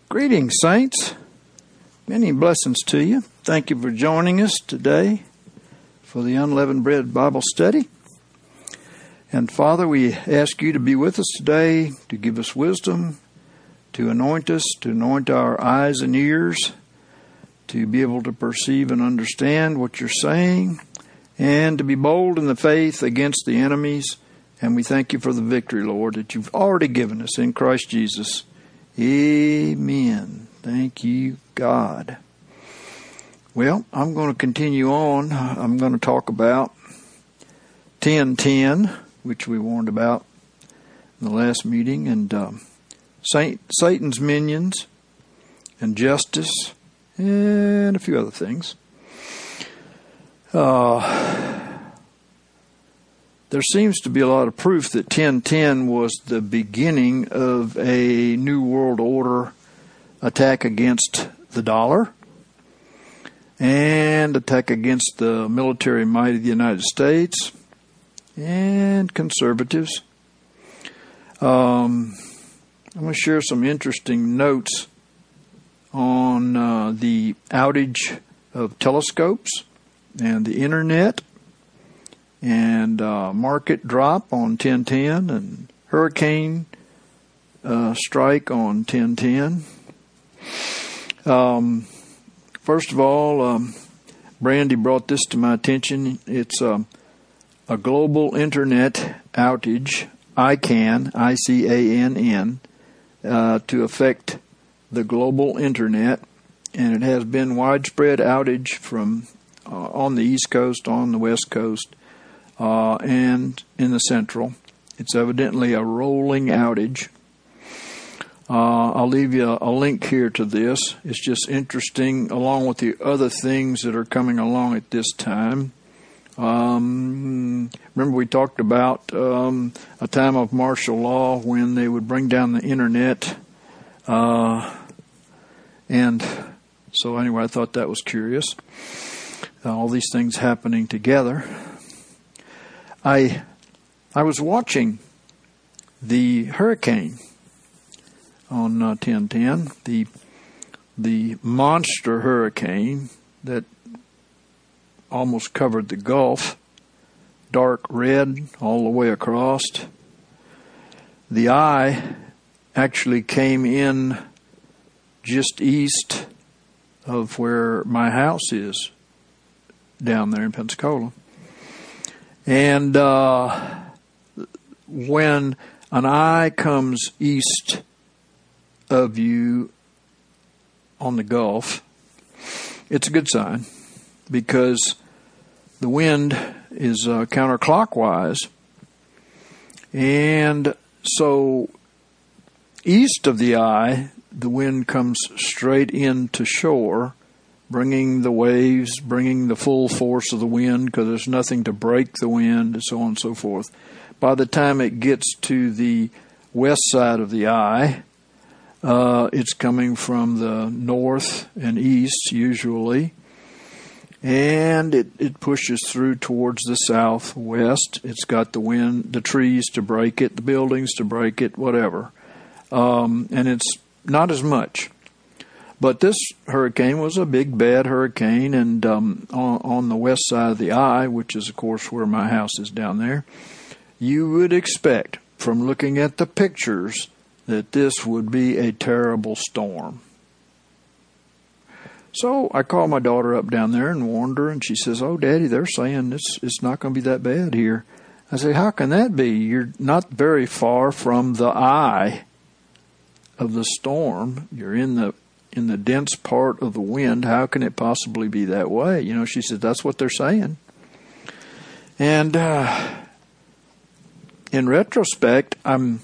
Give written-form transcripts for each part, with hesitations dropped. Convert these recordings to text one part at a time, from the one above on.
Greetings, saints. Many blessings to you. Thank you for joining us today for the Unleavened Bread Bible Study. And Father, we ask you to be with us today, to give us wisdom, to anoint us, to anoint our eyes and ears, to be able to perceive and understand what you're saying, and to be bold in the faith against the enemies. And we thank you for the victory, Lord, that you've already given us in Christ Jesus. Amen. Thank you, God. Well, I'm going to continue on. I'm going to talk about 10:10, which we warned about in the last meeting, and Satan's minions, and justice, and a few other things. There seems to be a lot of proof that 10:10 was the beginning of a New World Order attack against the dollar and attack against the military might of the United States and conservatives. I'm going to share some interesting notes on the outage of telescopes and the internet, and market drop on 10:10, and hurricane strike on 10:10. First of all, Brandy brought this to my attention. It's a global internet outage, ICANN, I-C-A-N-N, to affect the global internet, and it has been widespread outage from on the East Coast, on the West Coast, and in the Central. It's evidently a rolling outage. I'll leave you a link here to this. It's just interesting, along with the other things that are coming along at this time. Remember we talked about a time of martial law when they would bring down the internet. And so anyway, I thought that was curious. All these things happening together. I was watching the hurricane on 10:10, the monster hurricane that almost covered the Gulf, dark red all the way across. The eye actually came in just east of where my house is, down there in Pensacola. And when an eye comes east of you on the Gulf, it's a good sign, because the wind is counterclockwise. And so east of the eye, the wind comes straight into shore, bringing the waves, bringing the full force of the wind, because there's nothing to break the wind, and so on and so forth. By the time it gets to the west side of the eye, it's coming from the north and east, usually, and it pushes through towards the southwest. It's got the wind, the trees to break it, the buildings to break it, whatever. And it's not as much. But this hurricane was a big, bad hurricane, and on the west side of the eye, which is, of course, where my house is down there, you would expect, from looking at the pictures, that this would be a terrible storm. So I called my daughter up down there and warned her, and she says, "Oh, Daddy, they're saying it's not going to be that bad here." I say, "How can that be? You're not very far from the eye of the storm. You're in the dense part of the wind. How can it possibly be that way?" She said, "That's what they're saying." And in retrospect, I'm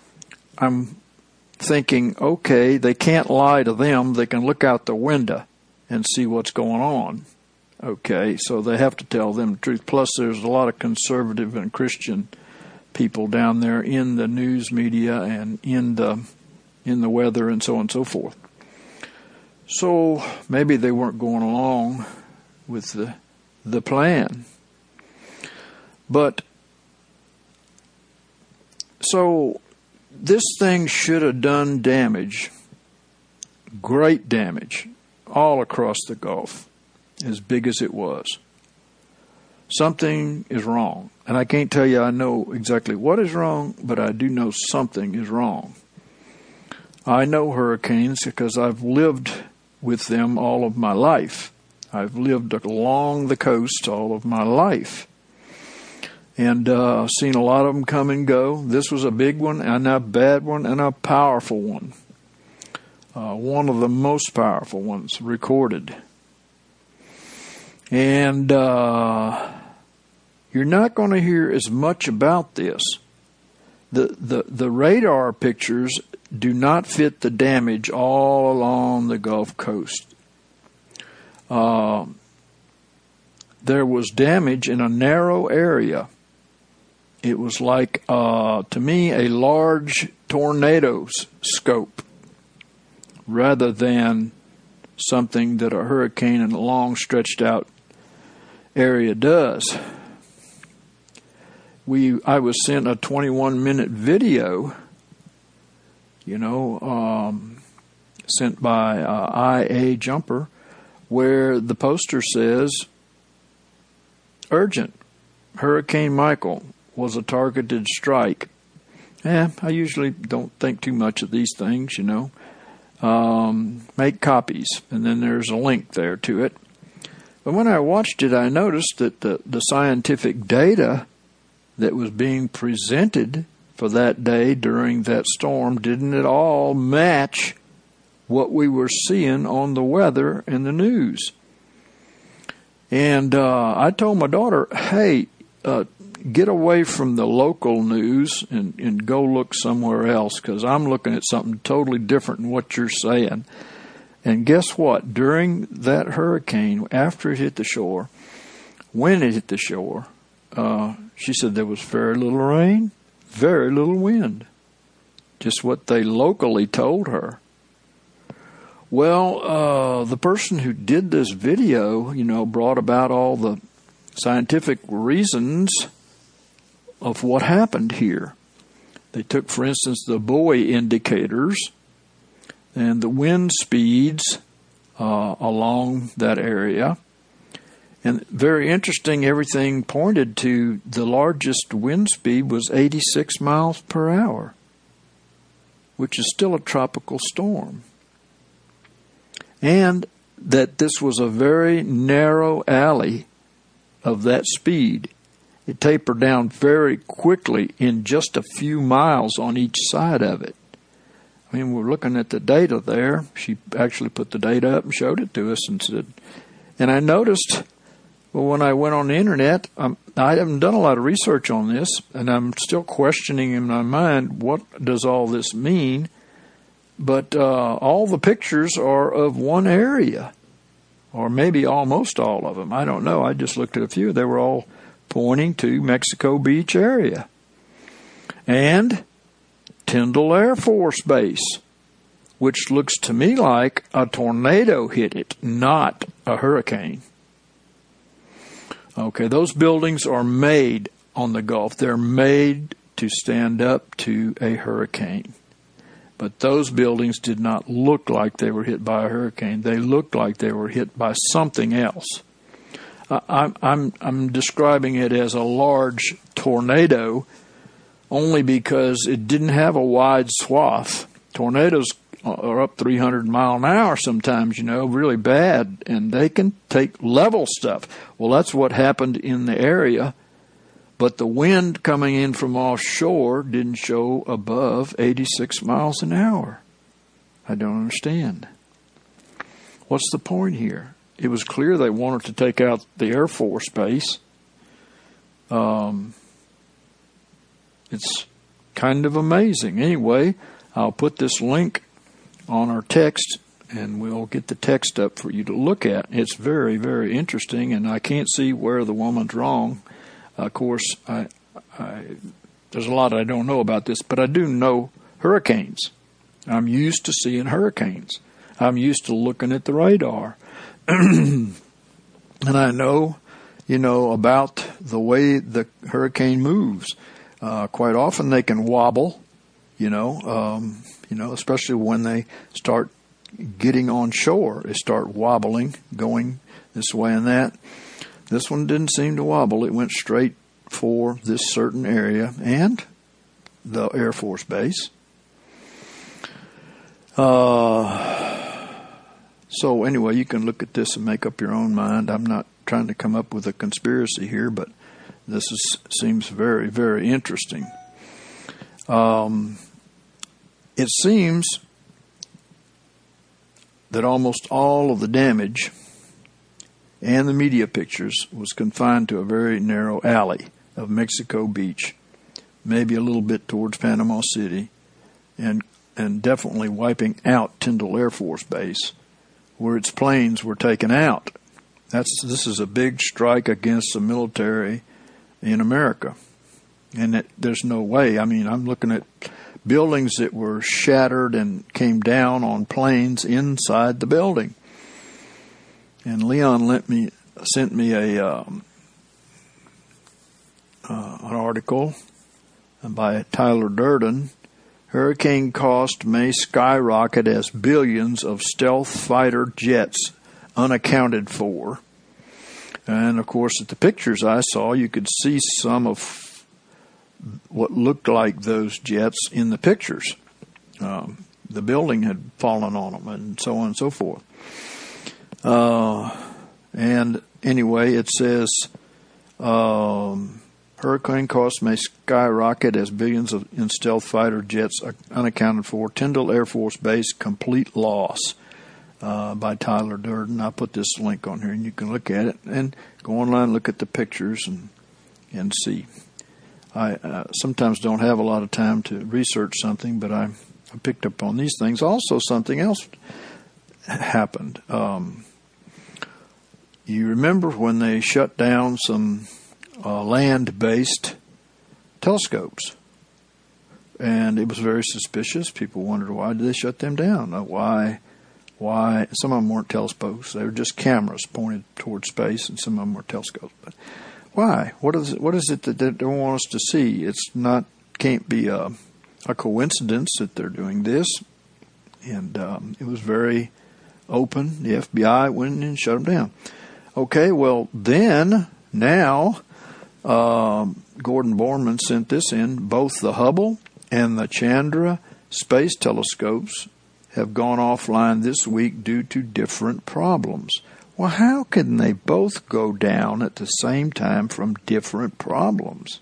thinking, okay, they can't lie to them. They can look out the window and see what's going on. Okay, so they have to tell them the truth. Plus, there's a lot of conservative and Christian people down there in the news media and in the weather and so on and so forth. So maybe they weren't going along with the plan. But so this thing should have done damage great damage all across the Gulf, as big as it was. Something is wrong. And I can't tell you I know exactly what is wrong, but I do know something is wrong. I know hurricanes because I've lived with them all of my life. I've lived along the coast all of my life. And seen a lot of them come and go. This was a big one, and a bad one, and a powerful one. One of the most powerful ones recorded. And you're not going to hear as much about this. The radar pictures do not fit the damage all along the Gulf Coast. There was damage in a narrow area. It was like, to me, a large tornado's scope rather than something that a hurricane in a long stretched out area does. I was sent a 21-minute video, sent by IA Jumper, where the poster says, urgent, Hurricane Michael was a targeted strike. I usually don't think too much of these things, Make copies, and then there's a link there to it. But when I watched it, I noticed that the scientific data that was being presented for that day during that storm didn't at all match what we were seeing on the weather and the news. And I told my daughter, hey, get away from the local news and go look somewhere else, because I'm looking at something totally different than what you're saying. And guess what? During that hurricane, after it hit the shore, when it hit the shore, she said there was very little rain, very little wind. Just what they locally told her. Well, the person who did this video, brought about all the scientific reasons of what happened here. They took, for instance, the buoy indicators and the wind speeds along that area. And very interesting, everything pointed to the largest wind speed was 86 miles per hour, which is still a tropical storm. And that this was a very narrow alley of that speed. It tapered down very quickly in just a few miles on each side of it. I mean, we're looking at the data there. She actually put the data up and showed it to us and said, and I noticed, well, when I went on the internet, I haven't done a lot of research on this, and I'm still questioning in my mind, what does all this mean? But all the pictures are of one area, or maybe almost all of them. I don't know. I just looked at a few. They were all pointing to Mexico Beach area. And Tyndall Air Force Base, which looks to me like a tornado hit it, not a hurricane. Okay, those buildings are made on the Gulf. They're made to stand up to a hurricane. But those buildings did not look like they were hit by a hurricane. They looked like they were hit by something else. I'm describing it as a large tornado only because it didn't have a wide swath. Tornadoes are up 300 mile an hour sometimes, really bad, and they can take level stuff. Well, that's what happened in the area. But the wind coming in from offshore didn't show above 86 miles an hour. I don't understand. What's the point here? It was clear they wanted to take out the Air Force Base. It's kind of amazing. Anyway, I'll put this link on our text, and we'll get the text up for you to look at. It's very, very interesting, and I can't see where the woman's wrong. Of course, there's a lot I don't know about this, but I do know hurricanes. I'm used to seeing hurricanes. I'm used to looking at the radar. And I know, about the way the hurricane moves. Quite often they can wobble, especially when they start getting on shore, it start wobbling, going this way and that. This one didn't seem to wobble. It went straight for this certain area and the Air Force Base. So anyway, you can look at this and make up your own mind. I'm not trying to come up with a conspiracy here, but this seems very, very interesting. It seems that almost all of the damage and the media pictures was confined to a very narrow alley of Mexico Beach, maybe a little bit towards Panama City, and definitely wiping out Tyndall Air Force Base, where its planes were taken out. This is a big strike against the military in America. And there's no way. I mean, I'm looking at buildings that were shattered and came down on planes inside the building. And Leon sent me an article by Tyler Durden. Hurricane cost may skyrocket as billions of stealth fighter jets unaccounted for. And, of course, at the pictures I saw, you could see some of what looked like those jets in the pictures. The building had fallen on them and so on and so forth. And anyway, it says hurricane costs may skyrocket as billions in stealth fighter jets are unaccounted for. Tyndall Air Force Base, complete loss, by Tyler Durden. I'll put this link on here, and you can look at it and go online and look at the pictures and see. I sometimes don't have a lot of time to research something, but I picked up on these things. Also, something else happened. You remember when they shut down some land-based telescopes, and it was very suspicious. People wondered, why did they shut them down? Why? Some of them weren't telescopes; they were just cameras pointed towards space, and some of them were telescopes. But why? What is it that they don't want us to see? Can't be a coincidence that they're doing this. And it was very open. The FBI went and shut them down. Okay, well now Gordon Borman sent this in. Both the Hubble and the Chandra space telescopes have gone offline this week due to different problems. Well, how can they both go down at the same time from different problems?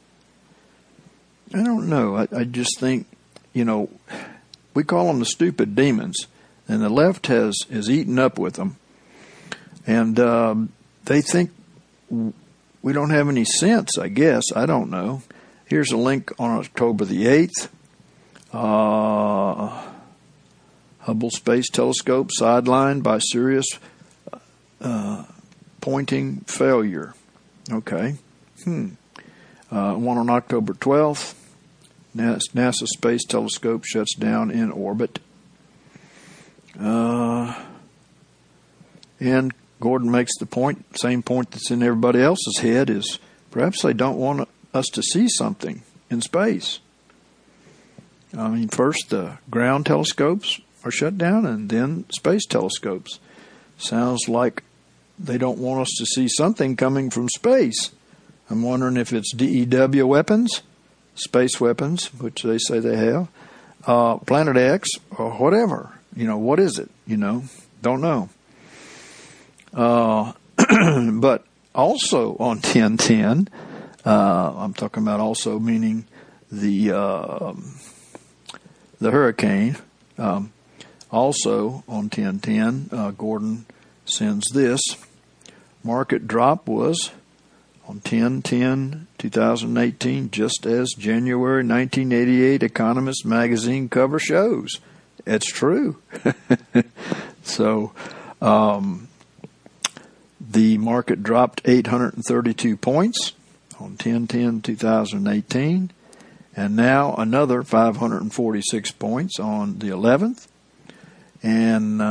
I don't know. I just think, we call them the stupid demons, and the left is eaten up with them. And they think we don't have any sense, I guess. I don't know. Here's a link on October the 8th. Hubble Space Telescope sidelined by serious pointing failure. Okay. One on October 12th. NASA Space Telescope shuts down in orbit. And Gordon makes the point, same point that's in everybody else's head, is perhaps they don't want us to see something in space. I mean, first the ground telescopes are shut down, and then space telescopes. Sounds like they don't want us to see something coming from space. I'm wondering if it's DEW weapons, space weapons, which they say they have, Planet X, or whatever. What is it? Don't know. But also on 1010, I'm talking about also meaning the hurricane. Also on 1010, Gordon sends this. Market drop was on 10/10/2018, just as January 1988 Economist magazine cover shows. It's true. So the market dropped 832 points on 10/10/2018, and now another 546 points on the 11th, and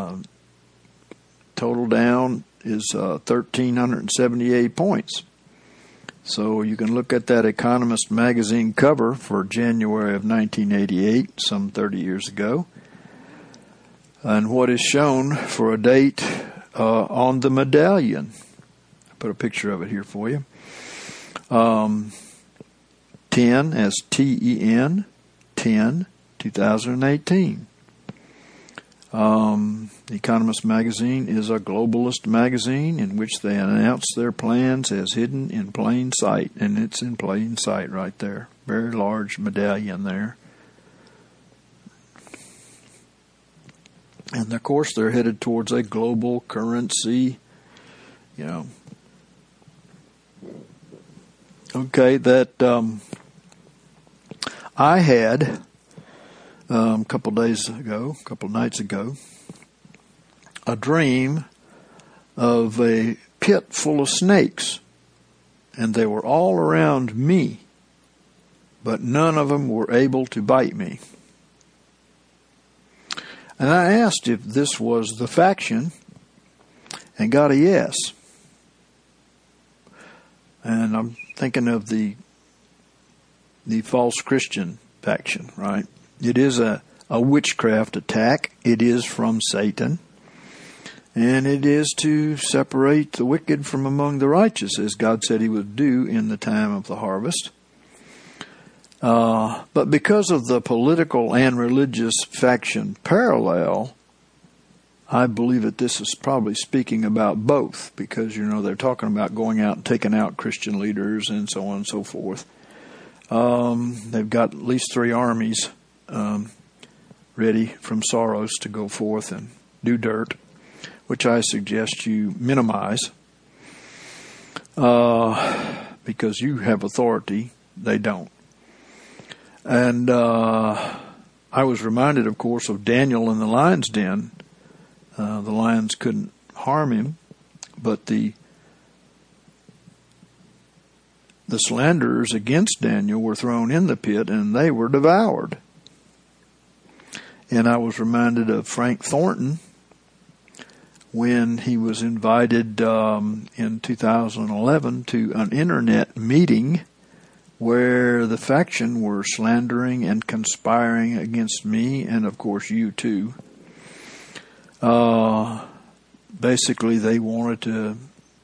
total down is 1,378 points. So you can look at that Economist magazine cover for January of 1988, some 30 years ago. and what is shown for a date on the medallion. I put a picture of it here for you. 10 as TEN, 10, 2018. The Economist magazine is a globalist magazine in which they announce their plans as hidden in plain sight, and it's in plain sight right there. Very large medallion there. And of course they're headed towards a global currency, Okay, that I had a couple nights ago, a dream of a pit full of snakes, and they were all around me, but none of them were able to bite me. And I asked if this was the faction, and got a yes. And I'm thinking of the false Christian faction, right? It is a witchcraft attack. It is from Satan. And it is to separate the wicked from among the righteous, as God said he would do in the time of the harvest. But because of the political and religious faction parallel, I believe that this is probably speaking about both, because, they're talking about going out and taking out Christian leaders and so on and so forth. They've got at least 3 armies ready from Soros to go forth and do dirt, which I suggest you minimize, because you have authority, they don't. And I was reminded, of course, of Daniel in the lion's den. The lions couldn't harm him, but the slanderers against Daniel were thrown in the pit, and they were devoured. And I was reminded of Frank Thornton when he was invited in 2011 to an internet meeting where the faction were slandering and conspiring against me, and of course you too. Basically, they wanted to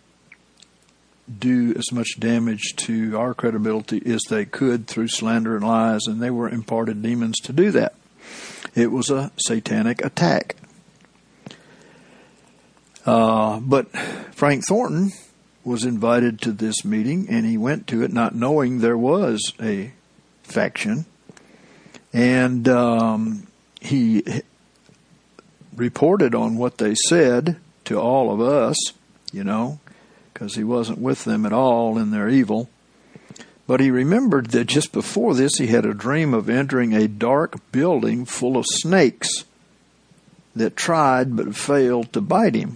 do as much damage to our credibility as they could through slander and lies, and they were imparted demons to do that. It was a satanic attack. But Frank Thornton was invited to this meeting, and he went to it not knowing there was a faction. And he reported on what they said to all of us, because he wasn't with them at all in their evil. But he remembered that just before this, he had a dream of entering a dark building full of snakes that tried but failed to bite him.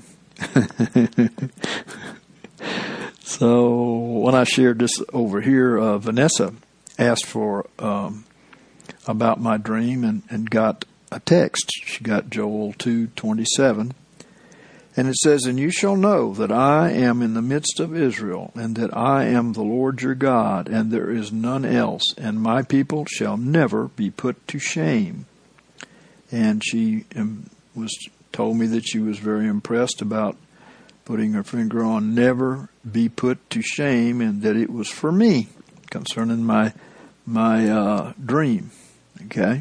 So when I shared this over here, Vanessa asked for about my dream and got a text. She got Joel 2:27. And it says, "And you shall know that I am in the midst of Israel, and that I am the Lord your God, and there is none else, and my people shall never be put to shame." And she told me that she was very impressed about putting her finger on "never be put to shame," and that it was for me concerning my dream. Okay.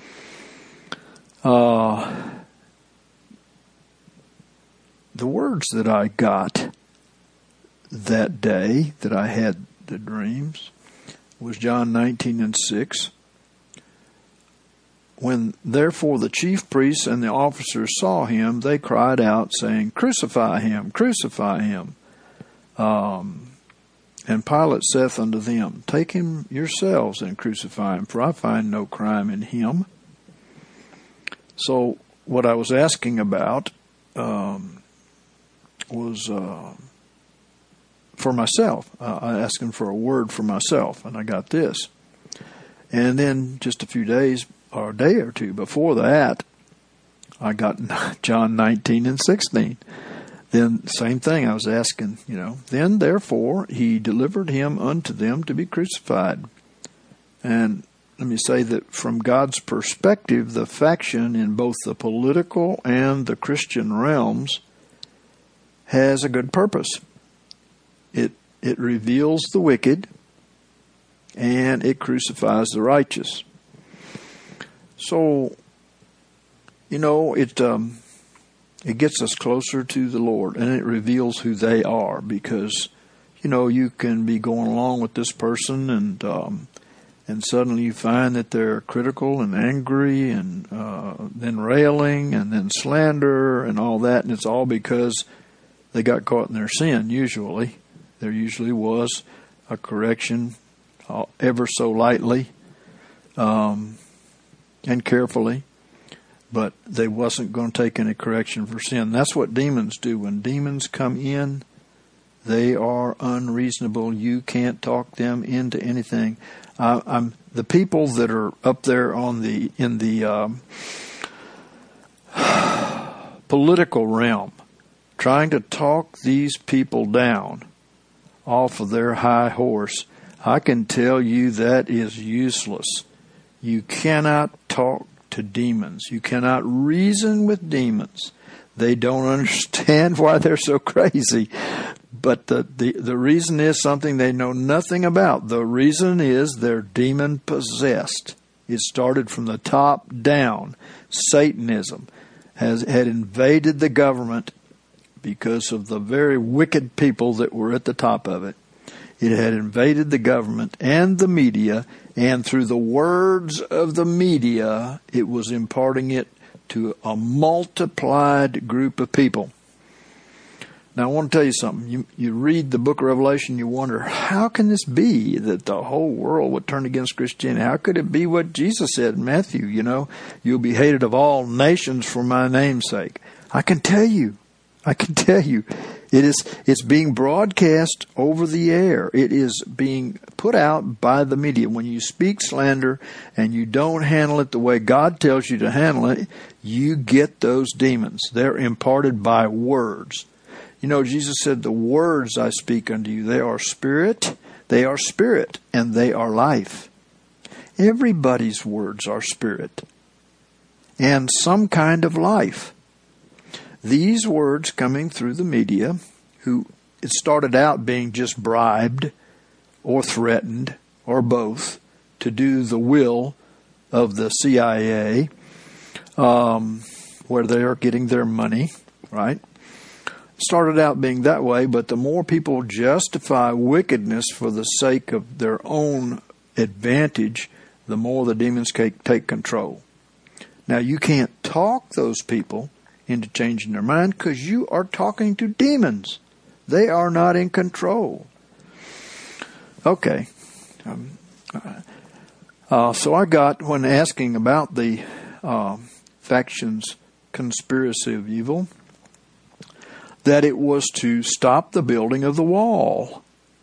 The words that I got that day that I had the dreams was John 19:6. "When therefore the chief priests and the officers saw him, they cried out, saying, 'Crucify him, crucify him.' And Pilate saith unto them, 'Take him yourselves and crucify him, for I find no crime in him.'" So what I was asking about was for myself. I asked him for a word for myself, and I got this. And then just a few days or a day or two before that, I got John 19:16. Then same thing, I was asking, "Then therefore he delivered him unto them to be crucified." And let me say that from God's perspective, the faction in both the political and the Christian realms has a good purpose. It reveals the wicked and it crucifies the righteous. So, it gets us closer to the Lord, and it reveals who they are, because, you can be going along with this person and suddenly you find that they're critical and angry and then railing and then slander and all that, and it's all because they got caught in their sin, usually. There usually was a correction ever so lightly and carefully, but they wasn't going to take any correction for sin. That's what demons do. When demons come in, they are unreasonable. You can't talk them into anything. The people that are up there in the political realm, trying to talk these people down off of their high horse, I can tell you that is useless. You cannot talk to demons. You cannot reason with demons. They don't understand why they're so crazy. But the reason is something they know nothing about. The reason is they're demon possessed. It started from the top down. Satanism had invaded the government because of the very wicked people that were at the top of it. It had invaded the government and the media, and through the words of the media, it was imparting it to a multiplied group of people. Now, I want to tell you something. You read the book of Revelation, you wonder, how can this be that the whole world would turn against Christianity? How could it be what Jesus said in Matthew, you'll be hated of all nations for my name's sake? I can tell you. It's being broadcast over the air. It is being put out by the media. When you speak slander and you don't handle it the way God tells you to handle it, you get those demons. They're imparted by words. Jesus said, the words I speak unto you, they are spirit, and they are life. Everybody's words are spirit and some kind of life. These words coming through the media, it started out being just bribed or threatened or both to do the will of the CIA, where they are getting their money, right? Started out being that way, but the more people justify wickedness for the sake of their own advantage, the more the demons take control. Now, you can't talk those people into changing their mind because you are talking to demons. They are not in control. Okay. So I got, when asking about the faction's conspiracy of evil, that it was to stop the building of the wall.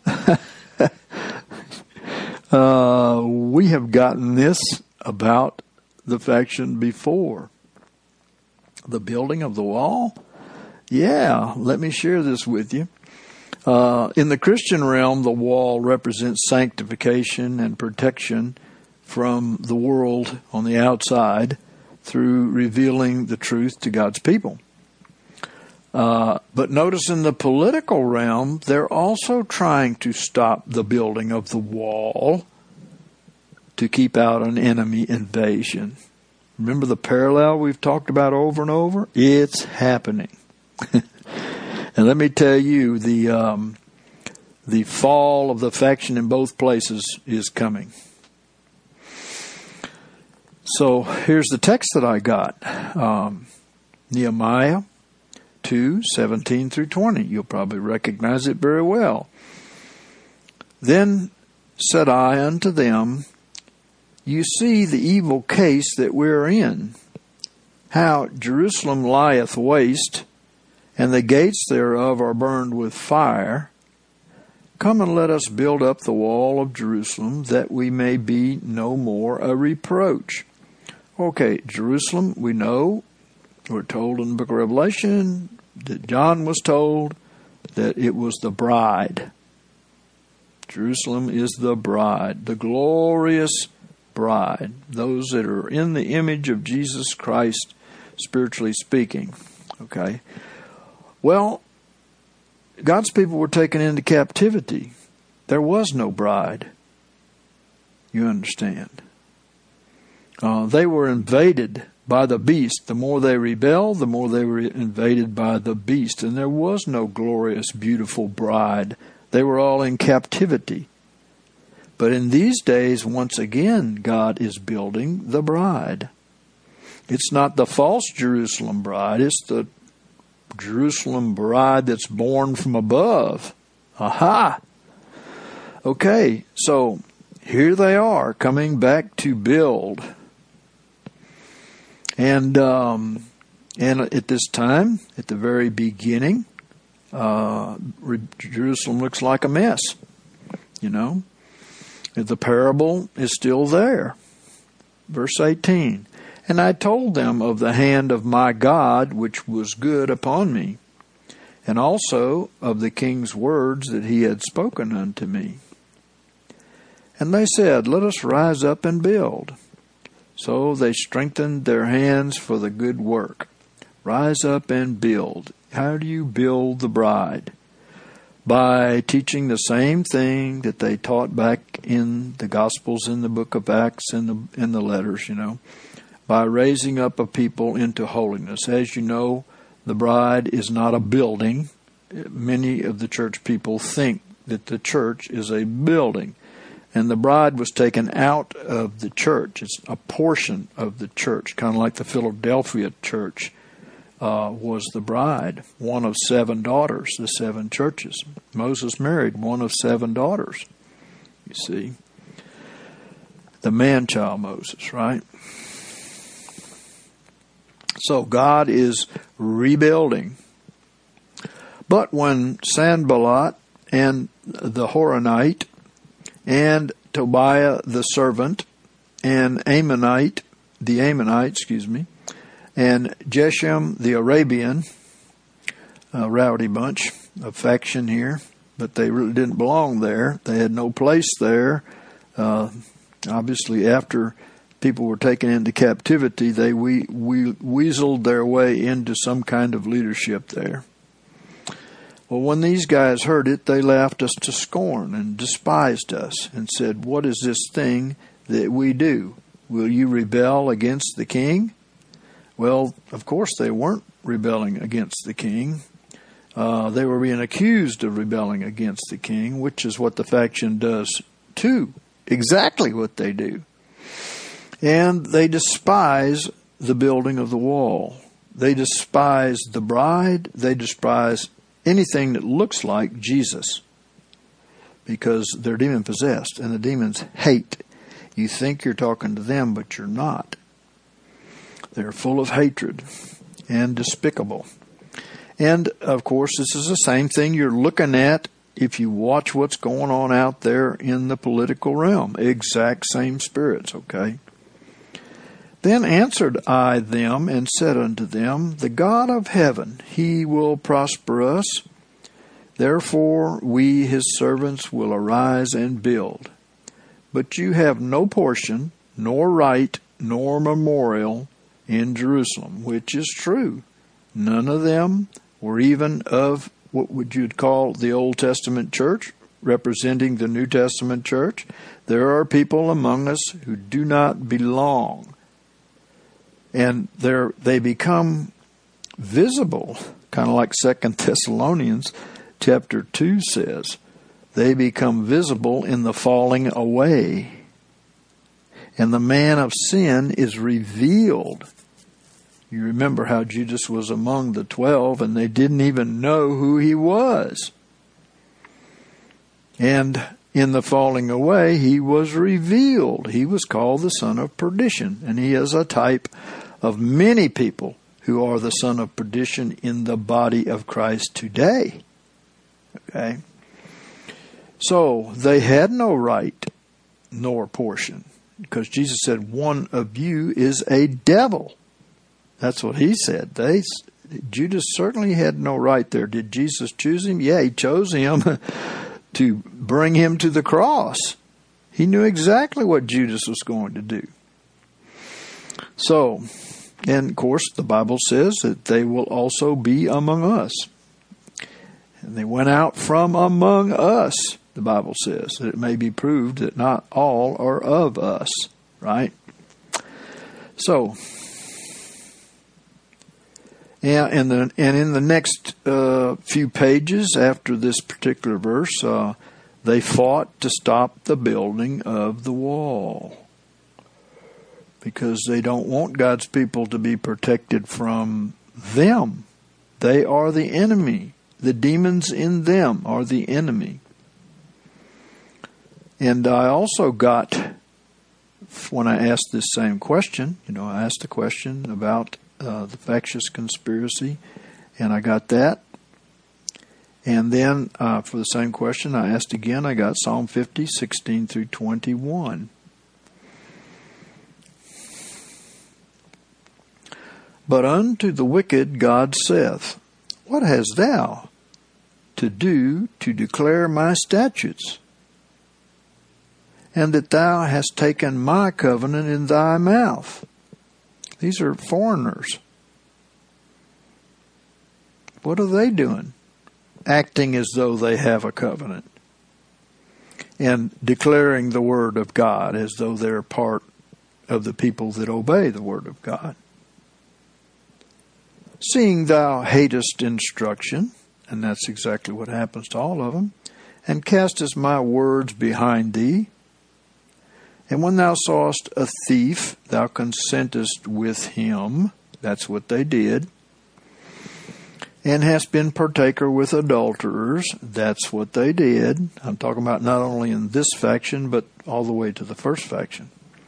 We have gotten this about the faction before. The building of the wall? Yeah, let me share this with you. In the Christian realm, the wall represents sanctification and protection from the world on the outside through revealing the truth to God's people. But notice in the political realm, they're also trying to stop the building of the wall to keep out an enemy invasion. Remember the parallel we've talked about over and over? It's happening. And let me tell you, the fall of the faction in both places is coming. So here's the text that I got. Nehemiah 2:17 through 20. You'll probably recognize it very well. Then said I unto them, you see the evil case that we're in, how Jerusalem lieth waste, and the gates thereof are burned with fire. Come and let us build up the wall of Jerusalem, that we may be no more a reproach. Okay, Jerusalem, we know, we're told in the book of Revelation, that John was told that it was the bride. Jerusalem is the bride, the glorious bride, those that are in the image of Jesus Christ, spiritually speaking. Okay? Well, God's people were taken into captivity. There was no bride. You understand? They were invaded by the beast. The more they rebelled, the more they were invaded by the beast. And there was no glorious, beautiful bride. They were all in captivity. But in these days, once again, God is building the bride. It's not the false Jerusalem bride. It's the Jerusalem bride that's born from above. Aha! Okay, so here they are coming back to build. And at this time, at the very beginning, Jerusalem looks like a mess. You know, the parable is still there. Verse 18. And I told them of the hand of my God, which was good upon me, and also of the king's words that he had spoken unto me. And they said, Let us rise up and build. So they strengthened their hands for the good work. Rise up and build. How do you build the bride? By teaching the same thing that they taught back in the Gospels, in the book of Acts, in the letters, you know. By raising up a people into holiness. As you know, the bride is not a building. Many of the church people think that the church is a building. And the bride was taken out of the church. It's a portion of the church, kind of like the Philadelphia church was the bride, one of 7 daughters, the 7 churches. Moses married one of 7 daughters, you see. The man-child Moses, right? So God is rebuilding. But when Sanballat and the Horonite and Tobiah the servant and the Ammonite, and Geshem the Arabian, a rowdy bunch, a faction here, but they really didn't belong there. They had no place there. Obviously, after people were taken into captivity, they weaseled their way into some kind of leadership there. Well, when these guys heard it, they laughed us to scorn and despised us and said, What is this thing that we do? Will you rebel against the king? Well, of course they weren't rebelling against the king. They were being accused of rebelling against the king, which is what the faction does too. Exactly what they do. And they despise the building of the wall. They despise the bride. They despise anything that looks like Jesus, because they're demon-possessed, and the demons hate. You think you're talking to them, but you're not. They're full of hatred and despicable. And, of course, this is the same thing you're looking at if you watch what's going on out there in the political realm. Exact same spirits, okay? Then answered I them and said unto them, The God of heaven, he will prosper us. Therefore we, his servants, will arise and build. But you have no portion, nor right, nor memorial in Jerusalem, which is true. None of them were even of what would you call the Old Testament church, representing the New Testament church. There are people among us who do not belong. And they become visible, kind of like 2 Thessalonians chapter 2 says. They become visible in the falling away. And the man of sin is revealed. You remember how Judas was among the 12 and they didn't even know who he was. And in the falling away, he was revealed. He was called the son of perdition. And he is a type of many people who are the son of perdition in the body of Christ today. Okay? So, they had no right nor portion. Because Jesus said, one of you is a devil. That's what he said. Judas certainly had no right there. Did Jesus choose him? Yeah, he chose him to bring him to the cross. He knew exactly what Judas was going to do. So, and of course, the Bible says that they will also be among us. And they went out from among us, the Bible says, that it may be proved that not all are of us, right? So, yeah, and in the next few pages after this particular verse, they fought to stop the building of the wall because they don't want God's people to be protected from them. They are the enemy. The demons in them are the enemy. And I also got, when I asked this same question, I asked a question about the factious conspiracy, and I got that. And then for the same question I asked again, I got Psalm 50, 16 through 21. But unto the wicked God saith, What hast thou to do to declare my statutes? And that thou hast taken my covenant in thy mouth. These are foreigners. What are they doing? Acting as though they have a covenant. And declaring the word of God as though they're part of the people that obey the word of God. Seeing thou hatest instruction, and that's exactly what happens to all of them, and castest my words behind thee, and when thou sawest a thief, thou consentest with him. That's what they did. And hast been partaker with adulterers. That's what they did. I'm talking about not only in this faction, but all the way to the first faction.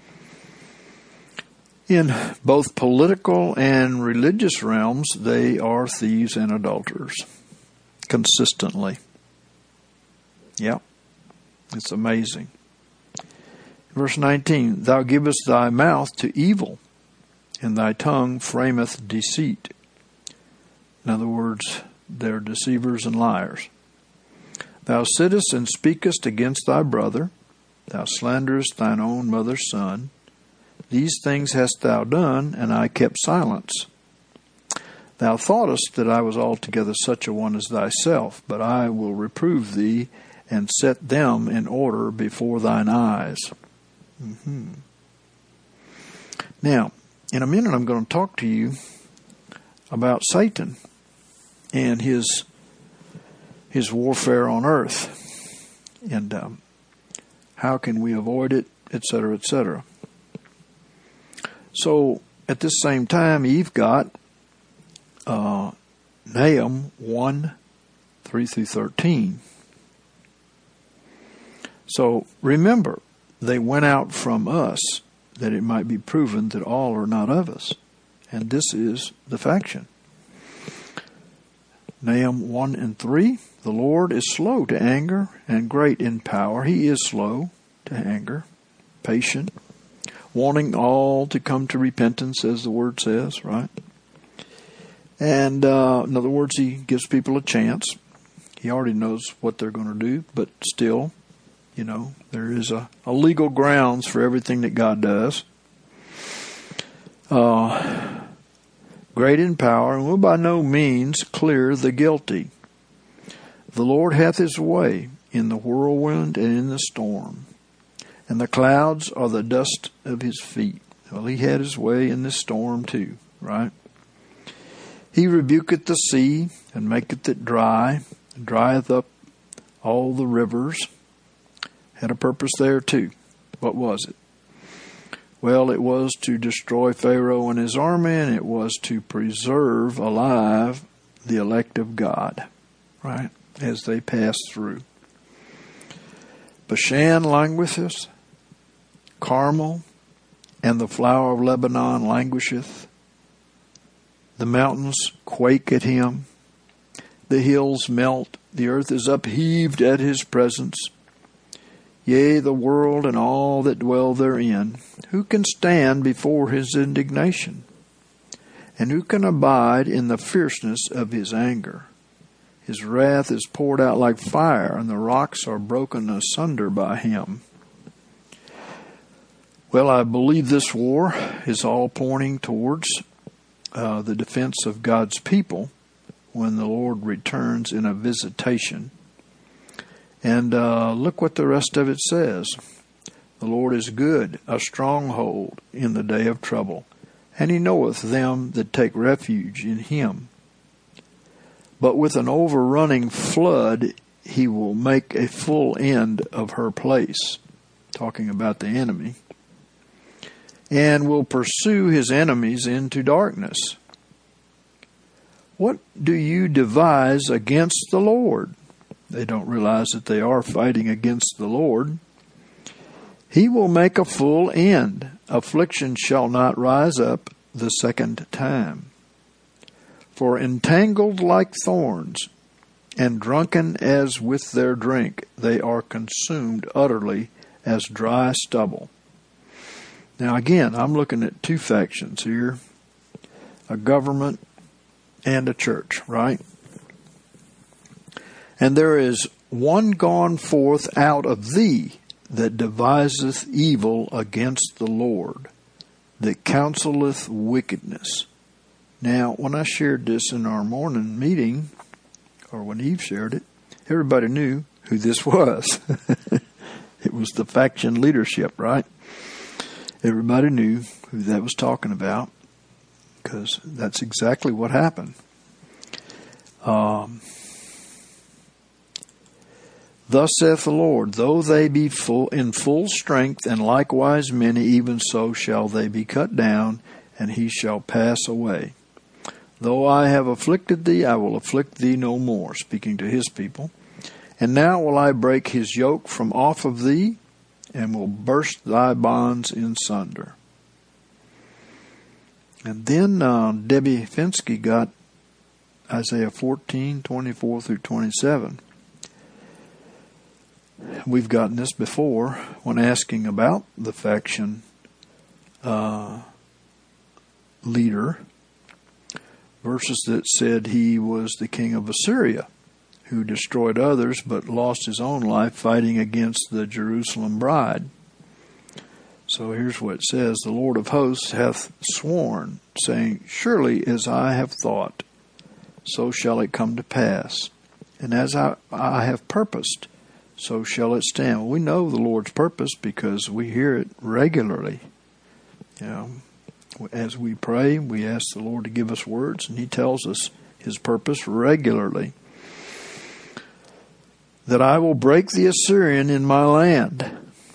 In both political and religious realms, they are thieves and adulterers. Consistently. Yeah. It's amazing. Verse 19, Thou givest thy mouth to evil, and thy tongue frameth deceit. In other words, they're deceivers and liars. Thou sittest and speakest against thy brother. Thou slanderest thine own mother's son. These things hast thou done, and I kept silence. Thou thoughtest that I was altogether such a one as thyself, but I will reprove thee, and set them in order before thine eyes. Now, in a minute I'm going to talk to you about Satan and his warfare on earth, and how can we avoid it, etc., etc. So, at this same time, you've got Nahum 1, 3 through 13. So, remember, they went out from us, that it might be proven that all are not of us. And this is the faction. Nahum 1 and 3, The Lord is slow to anger and great in power. He is slow to anger, patient, wanting all to come to repentance, as the word says, right? And in other words, he gives people a chance. He already knows what they're going to do, but still, there is a legal grounds for everything that God does. Great in power, and will by no means clear the guilty. The Lord hath his way in the whirlwind and in the storm, and the clouds are the dust of his feet. Well, he had his way in this storm too, right? He rebuketh the sea, and maketh it dry, and drieth up all the rivers. Had a purpose there too. What was it? Well, it was to destroy Pharaoh and his army, and it was to preserve alive the elect of God, right, as they passed through. Bashan languisheth, Carmel and the flower of Lebanon languisheth. The mountains quake at him. The hills melt. The earth is upheaved at his presence. Yea, the world and all that dwell therein. Who can stand before his indignation? And who can abide in the fierceness of his anger? His wrath is poured out like fire, and the rocks are broken asunder by him. Well, I believe this war is all pointing towards the defense of God's people when the Lord returns in a visitation. And look what the rest of it says. The Lord is good, a stronghold in the day of trouble, and he knoweth them that take refuge in him. But with an overrunning flood, he will make a full end of her place, talking about the enemy, and will pursue his enemies into darkness. What do you devise against the Lord? They don't realize that they are fighting against the Lord. He will make a full end. Affliction shall not rise up the second time. For entangled like thorns, and drunken as with their drink, they are consumed utterly as dry stubble. Now again, I'm looking at two factions here, a government and a church, right? And there is one gone forth out of thee that deviseth evil against the Lord, that counseleth wickedness. Now, when I shared this in our morning meeting, or when Eve shared it, everybody knew who this was. It was the faction leadership, right? Everybody knew who that was talking about, because that's exactly what happened. Thus saith the Lord, though they be in full strength, and likewise many, even so shall they be cut down, and he shall pass away. Though I have afflicted thee, I will afflict thee no more, speaking to his people. And now will I break his yoke from off of thee, and will burst thy bonds in sunder. And then Debbie Finsky got Isaiah 14:24 through 27. We've gotten this before when asking about the faction leader. Verses that said he was the king of Assyria, who destroyed others but lost his own life fighting against the Jerusalem bride. So here's what it says. The Lord of hosts hath sworn, saying, surely as I have thought, so shall it come to pass. And as I have purposed, so shall it stand. Well, we know the Lord's purpose because we hear it regularly. You know, as we pray, we ask the Lord to give us words, and he tells us his purpose regularly. That I will break the Assyrian in my land.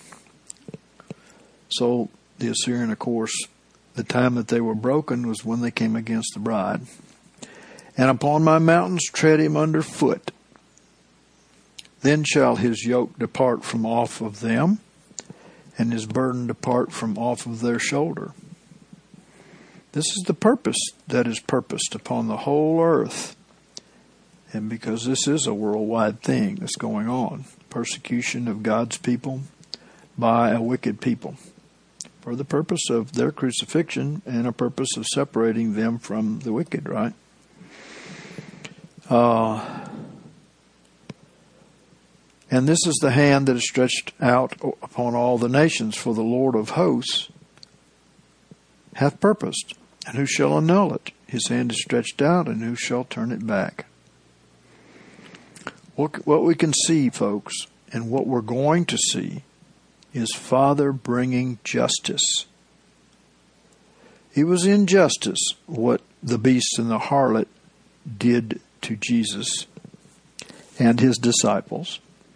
So the Assyrian, of course, the time that they were broken was when they came against the bride. And upon my mountains tread him under foot. Then shall his yoke depart from off of them, and his burden depart from off of their shoulder. This is the purpose that is purposed upon the whole earth. And because this is a worldwide thing that's going on, persecution of God's people by a wicked people, for the purpose of their crucifixion and a purpose of separating them from the wicked, right? And this is the hand that is stretched out upon all the nations, for the Lord of hosts hath purposed, and who shall annul it? His hand is stretched out, and who shall turn it back? What we can see, folks, and what we're going to see, is Father bringing justice. It was injustice what the beast and the harlot did to Jesus and his disciples.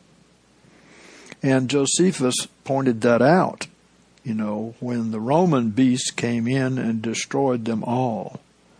And Josephus pointed that out, when the Roman beast came in and destroyed them all.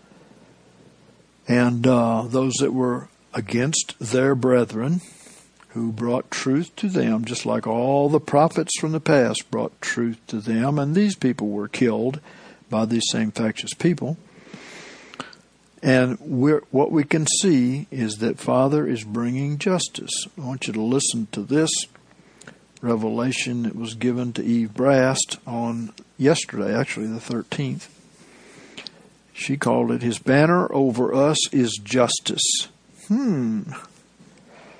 And those that were against their brethren, who brought truth to them, just like all the prophets from the past brought truth to them, and these people were killed by these same factious people. And what we can see is that Father is bringing justice. I want you to listen to this revelation that was given to Eve Brast on yesterday, actually the 13th. She called it, His banner over us is justice.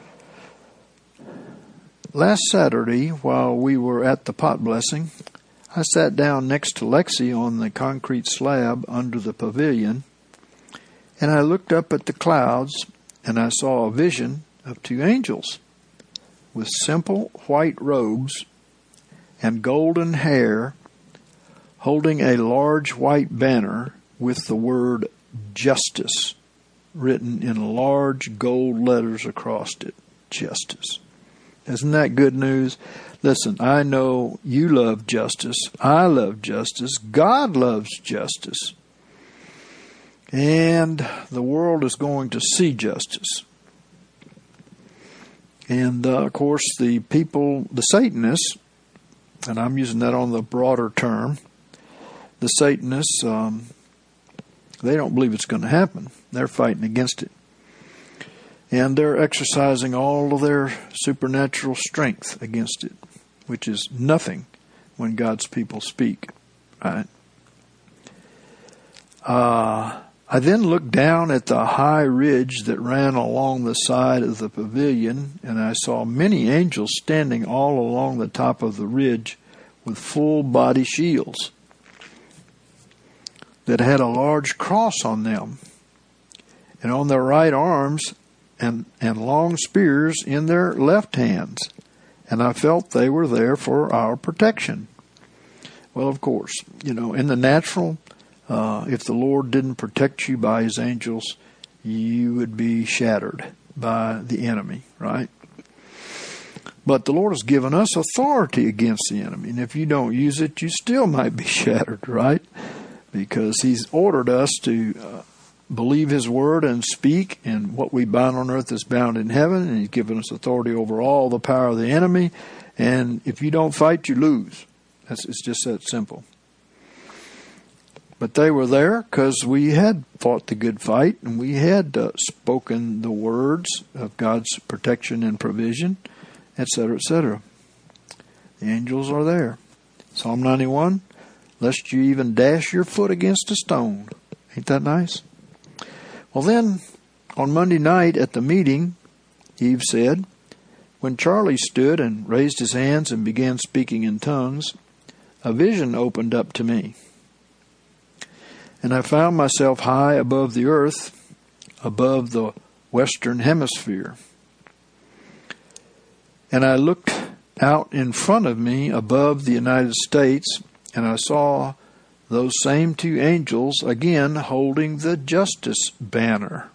Last Saturday, while we were at the pot blessing, I sat down next to Lexi on the concrete slab under the pavilion, and I looked up at the clouds, and I saw a vision of two angels with simple white robes and golden hair, holding a large white banner with the word justice written in large gold letters across it. Justice. Isn't that good news? Listen, I know you love justice. I love justice. God loves justice. And the world is going to see justice. And, of course, the people, the Satanists, and I'm using that on the broader term, the Satanists, they don't believe it's going to happen. They're fighting against it. And they're exercising all of their supernatural strength against it, which is nothing when God's people speak. Right? I then looked down at the high ridge that ran along the side of the pavilion, and I saw many angels standing all along the top of the ridge with full body shields that had a large cross on them, and on their right arms and long spears in their left hands. And I felt they were there for our protection. Well, of course, in the natural, if the Lord didn't protect you by His angels, you would be shattered by the enemy, right? But the Lord has given us authority against the enemy. And if you don't use it, you still might be shattered, right? Because He's ordered us to believe His word and speak, and what we bind on earth is bound in heaven, and He's given us authority over all the power of the enemy. And if you don't fight, you lose. It's just that simple. But they were there because we had fought the good fight, and we had spoken the words of God's protection and provision, etc., etc. The angels are there. Psalm 91, lest you even dash your foot against a stone. Ain't that nice? Well then, on Monday night at the meeting, Eve said, when Charlie stood and raised his hands and began speaking in tongues, a vision opened up to me. And I found myself high above the earth, above the Western Hemisphere. And I looked out in front of me above the United States, and I saw those same two angels again holding the justice banner.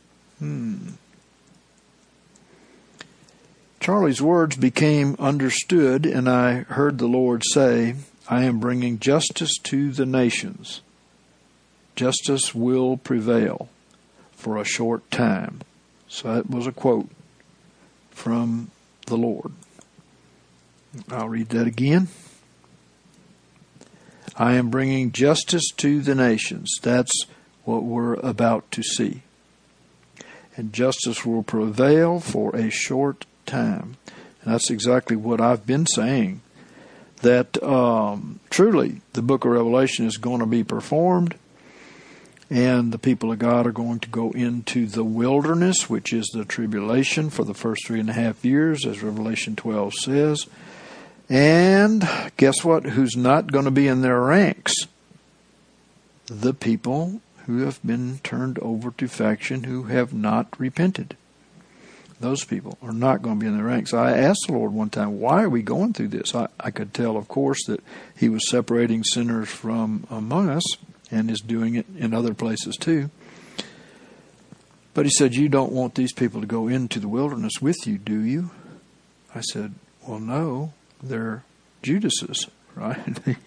Charlie's words became understood, and I heard the Lord say, I am bringing justice to the nations. Justice will prevail for a short time. So that was a quote from the Lord. I'll read that again. I am bringing justice to the nations. That's what we're about to see. And justice will prevail for a short time. And that's exactly what I've been saying. That truly the book of Revelation is going to be performed. And the people of God are going to go into the wilderness, which is the tribulation for the first 3.5 years, as Revelation 12 says. And guess what? Who's not going to be in their ranks? The people who have been turned over to faction, who have not repented. Those people are not going to be in their ranks. I asked the Lord one time, why are we going through this? I could tell, of course, that He was separating sinners from among us, and is doing it in other places too. But He said, you don't want these people to go into the wilderness with you, do you? I said, well, no. They're Judas's, right?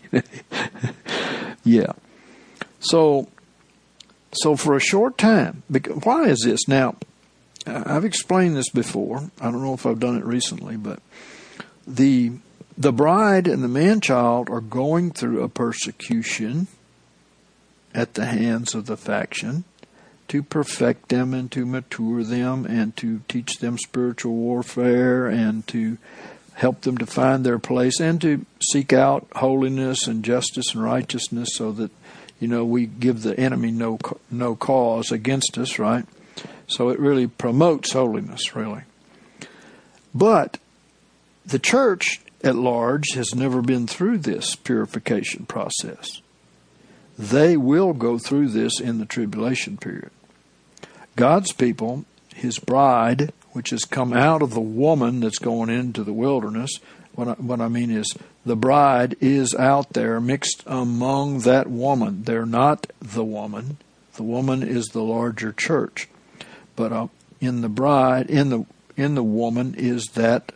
Yeah. So for a short time, why is this? Now, I've explained this before. I don't know if I've done it recently, but the bride and the man-child are going through a persecution at the hands of the faction to perfect them and to mature them and to teach them spiritual warfare and to help them to find their place and to seek out holiness and justice and righteousness so that, we give the enemy no cause against us, right? So it really promotes holiness, really. But the church at large has never been through this purification process. They will go through this in the tribulation period. God's people, His bride, which has come out of the woman that's going into the wilderness, what I mean is the bride is out there mixed among that woman. They're not the woman. The woman is the larger church. But in the bride, in the woman is that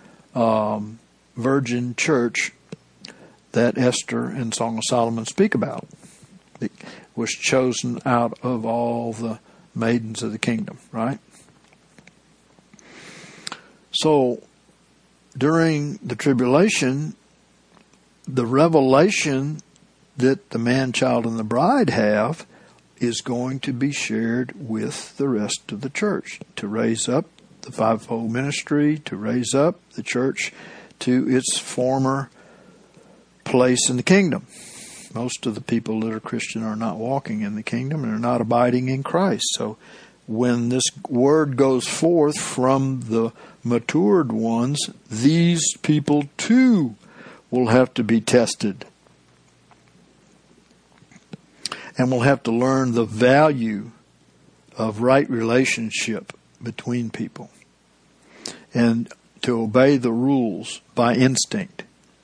virgin church that Esther and Song of Solomon speak about. It was chosen out of all the maidens of the kingdom, right? So, during the tribulation, the revelation that the man-child and the bride have is going to be shared with the rest of the church to raise up the fivefold ministry, to raise up the church to its former place in the kingdom. Most of the people that are Christian are not walking in the kingdom and are not abiding in Christ. So when this word goes forth from the matured ones, these people too will have to be tested. And will have to learn the value of right relationship between people. And to obey the rules by instinct.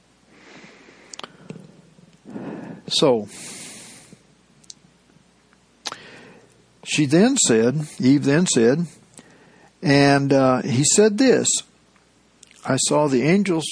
So, Eve then said, and he said this, I saw the angels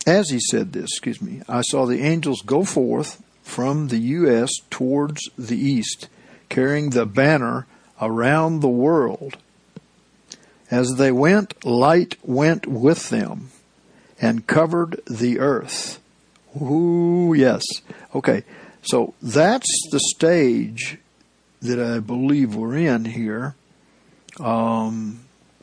go forth from the U.S. towards the east, carrying the banner around the world. As they went, light went with them and covered the earth. Ooh, yes. Okay, so that's the stage that I believe we're in here. The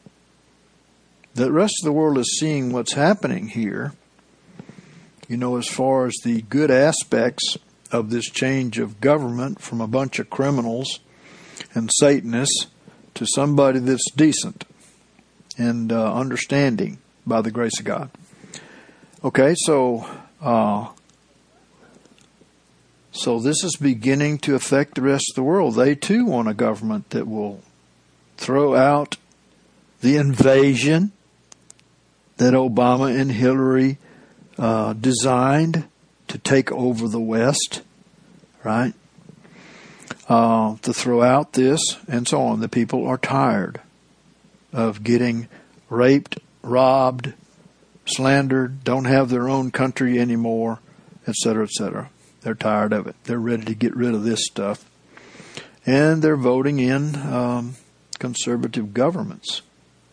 rest of the world is seeing what's happening here. You know, as far as the good aspects of this change of government from a bunch of criminals and Satanists to somebody that's decent and understanding by the grace of God. Okay, so this is beginning to affect the rest of the world. They too want a government that will throw out the invasion that Obama and Hillary designed to take over the West, right? To throw out this and so on. The people are tired of getting raped, robbed, slandered, don't have their own country anymore, etc., etc. They're tired of it. They're ready to get rid of this stuff. And they're voting in conservative governments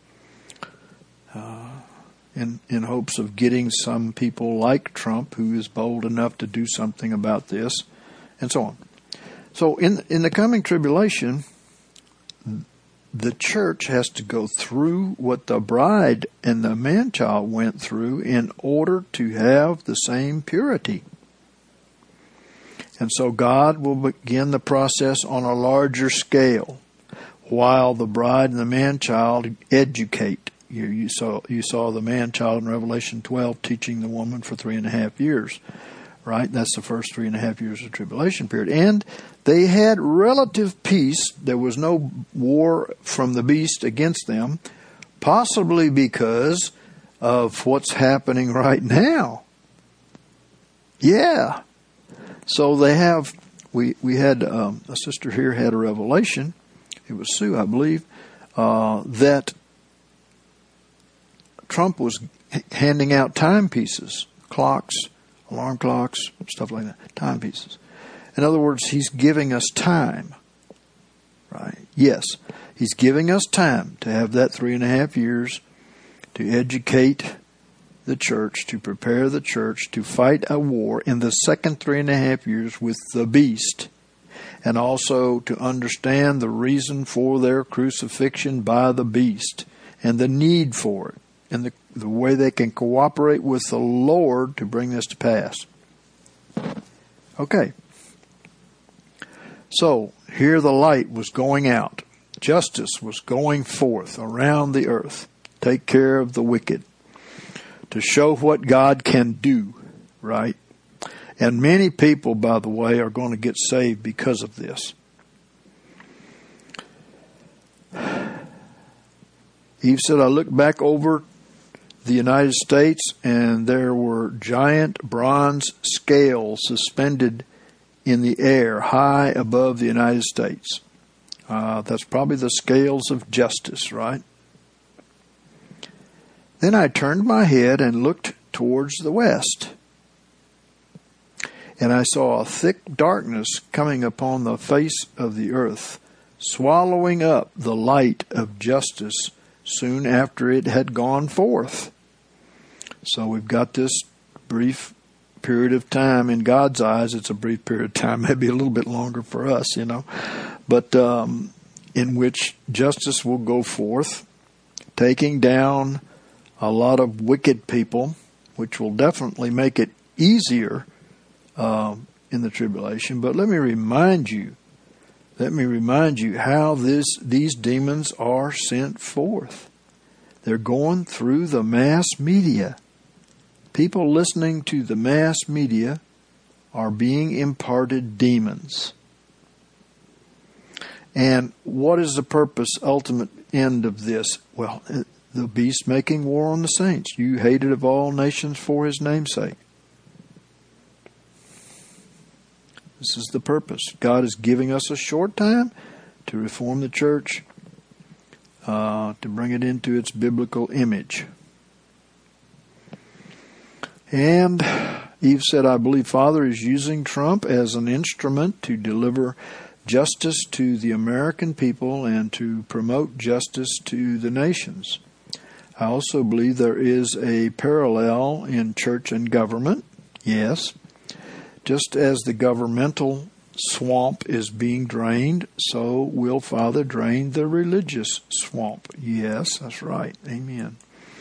in hopes of getting some people like Trump who is bold enough to do something about this, and so on. So in the coming tribulation, the church has to go through what the bride and the man-child went through in order to have the same purity. And so God will begin the process on a larger scale while the bride and the man-child educate. You saw the man-child in Revelation 12 teaching the woman for 3.5 years, right? That's the first 3.5 years of tribulation period. And they had relative peace. There was no war from the beast against them, possibly because of what's happening right now. Yeah. So they have, we had, a sister here had a revelation, it was Sue, I believe, that Trump was handing out timepieces, clocks, alarm clocks, stuff like that, timepieces. In other words, he's giving us time, right? Yes, he's giving us time to have that 3.5 years to educate the church, to prepare the church to fight a war in the second 3.5 years with the beast, and also to understand the reason for their crucifixion by the beast and the need for it and the way they can cooperate with the Lord to bring this to pass. Okay. So here the light was going out. Justice was going forth around the earth. Take care of the wicked. to show what God can do, right? And many people, by the way, are going to get saved because of this. Eve said, I looked back over the United States, and there were giant bronze scales suspended in the air high above the United States. That's probably the scales of justice, right? Then I turned my head and looked towards the west, and I saw a thick darkness coming upon the face of the earth, swallowing up the light of justice soon after it had gone forth. So we've got this brief period of time. In God's eyes, it's a brief period of time, maybe a little bit longer for us, but in which justice will go forth, taking down a lot of wicked people, which will definitely make it easier in the tribulation. But let me remind you how these demons are sent forth. They're going through the mass media. People listening to the mass media are being imparted demons. And what is the purpose, ultimate end of this? Well, the beast making war on the saints. You hated of all nations for his name's sake. This is the purpose. God is giving us a short time to reform the church, to bring it into its biblical image. And Eve said, I believe Father is using Trump as an instrument to deliver justice to the American people and to promote justice to the nations. I also believe there is a parallel in church and government. Yes. Just as the governmental swamp is being drained, so will Father drain the religious swamp. Yes, that's right. Amen.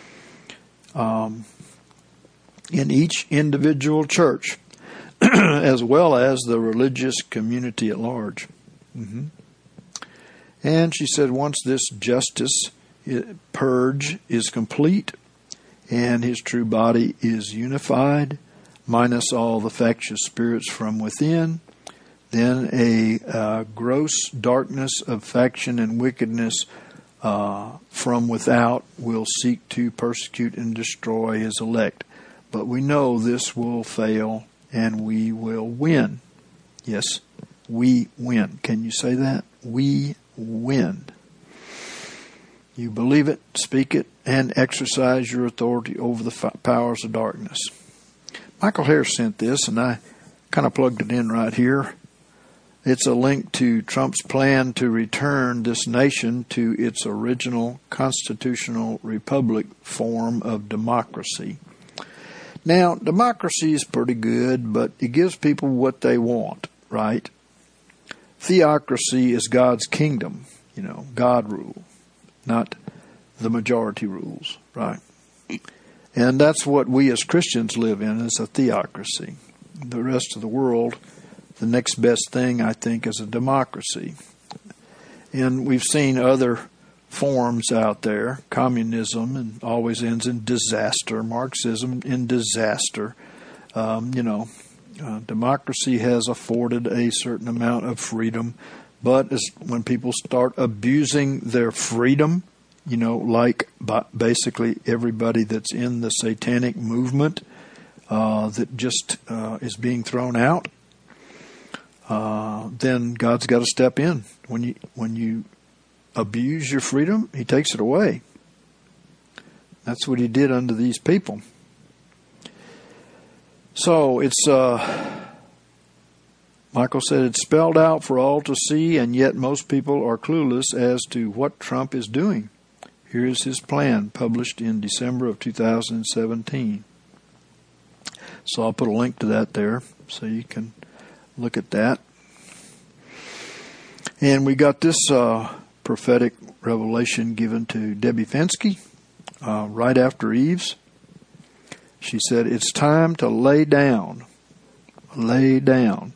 In each individual church, as well as the religious community at large. And she said, once this justice purge is complete and his true body is unified, minus all the factious spirits from within, then a gross darkness of faction and wickedness from without will seek to persecute and destroy his elect. But we know this will fail and we will win. Yes, we win. Can you say that? We win. You believe it, speak it, and exercise your authority over the powers of darkness. Michael Harris sent this, and I kind of plugged it in right here. It's a link to Trump's plan to return this nation to its original constitutional republic form of democracy. Now, democracy is pretty good, but it gives people what they want, right? Theocracy is God's kingdom, God rule, not the majority rules, right? And that's what we as Christians live in, is a theocracy. The rest of the world, the next best thing, I think, is a democracy. And we've seen other forms out there, communism, and always ends in disaster, Marxism in disaster. Democracy has afforded a certain amount of freedom, but when people start abusing their freedom, like basically everybody that's in the satanic movement that just is being thrown out, then God's got to step in. When you abuse your freedom, He takes it away. That's what He did unto these people. So it's Michael said it's spelled out for all to see, and yet most people are clueless as to what Trump is doing. Here is his plan, published in December of 2017. So I'll put a link to that there so you can look at that. And we got this prophetic revelation given to Debbie Fensky right after Eve's. She said, it's time to lay down. Lay down.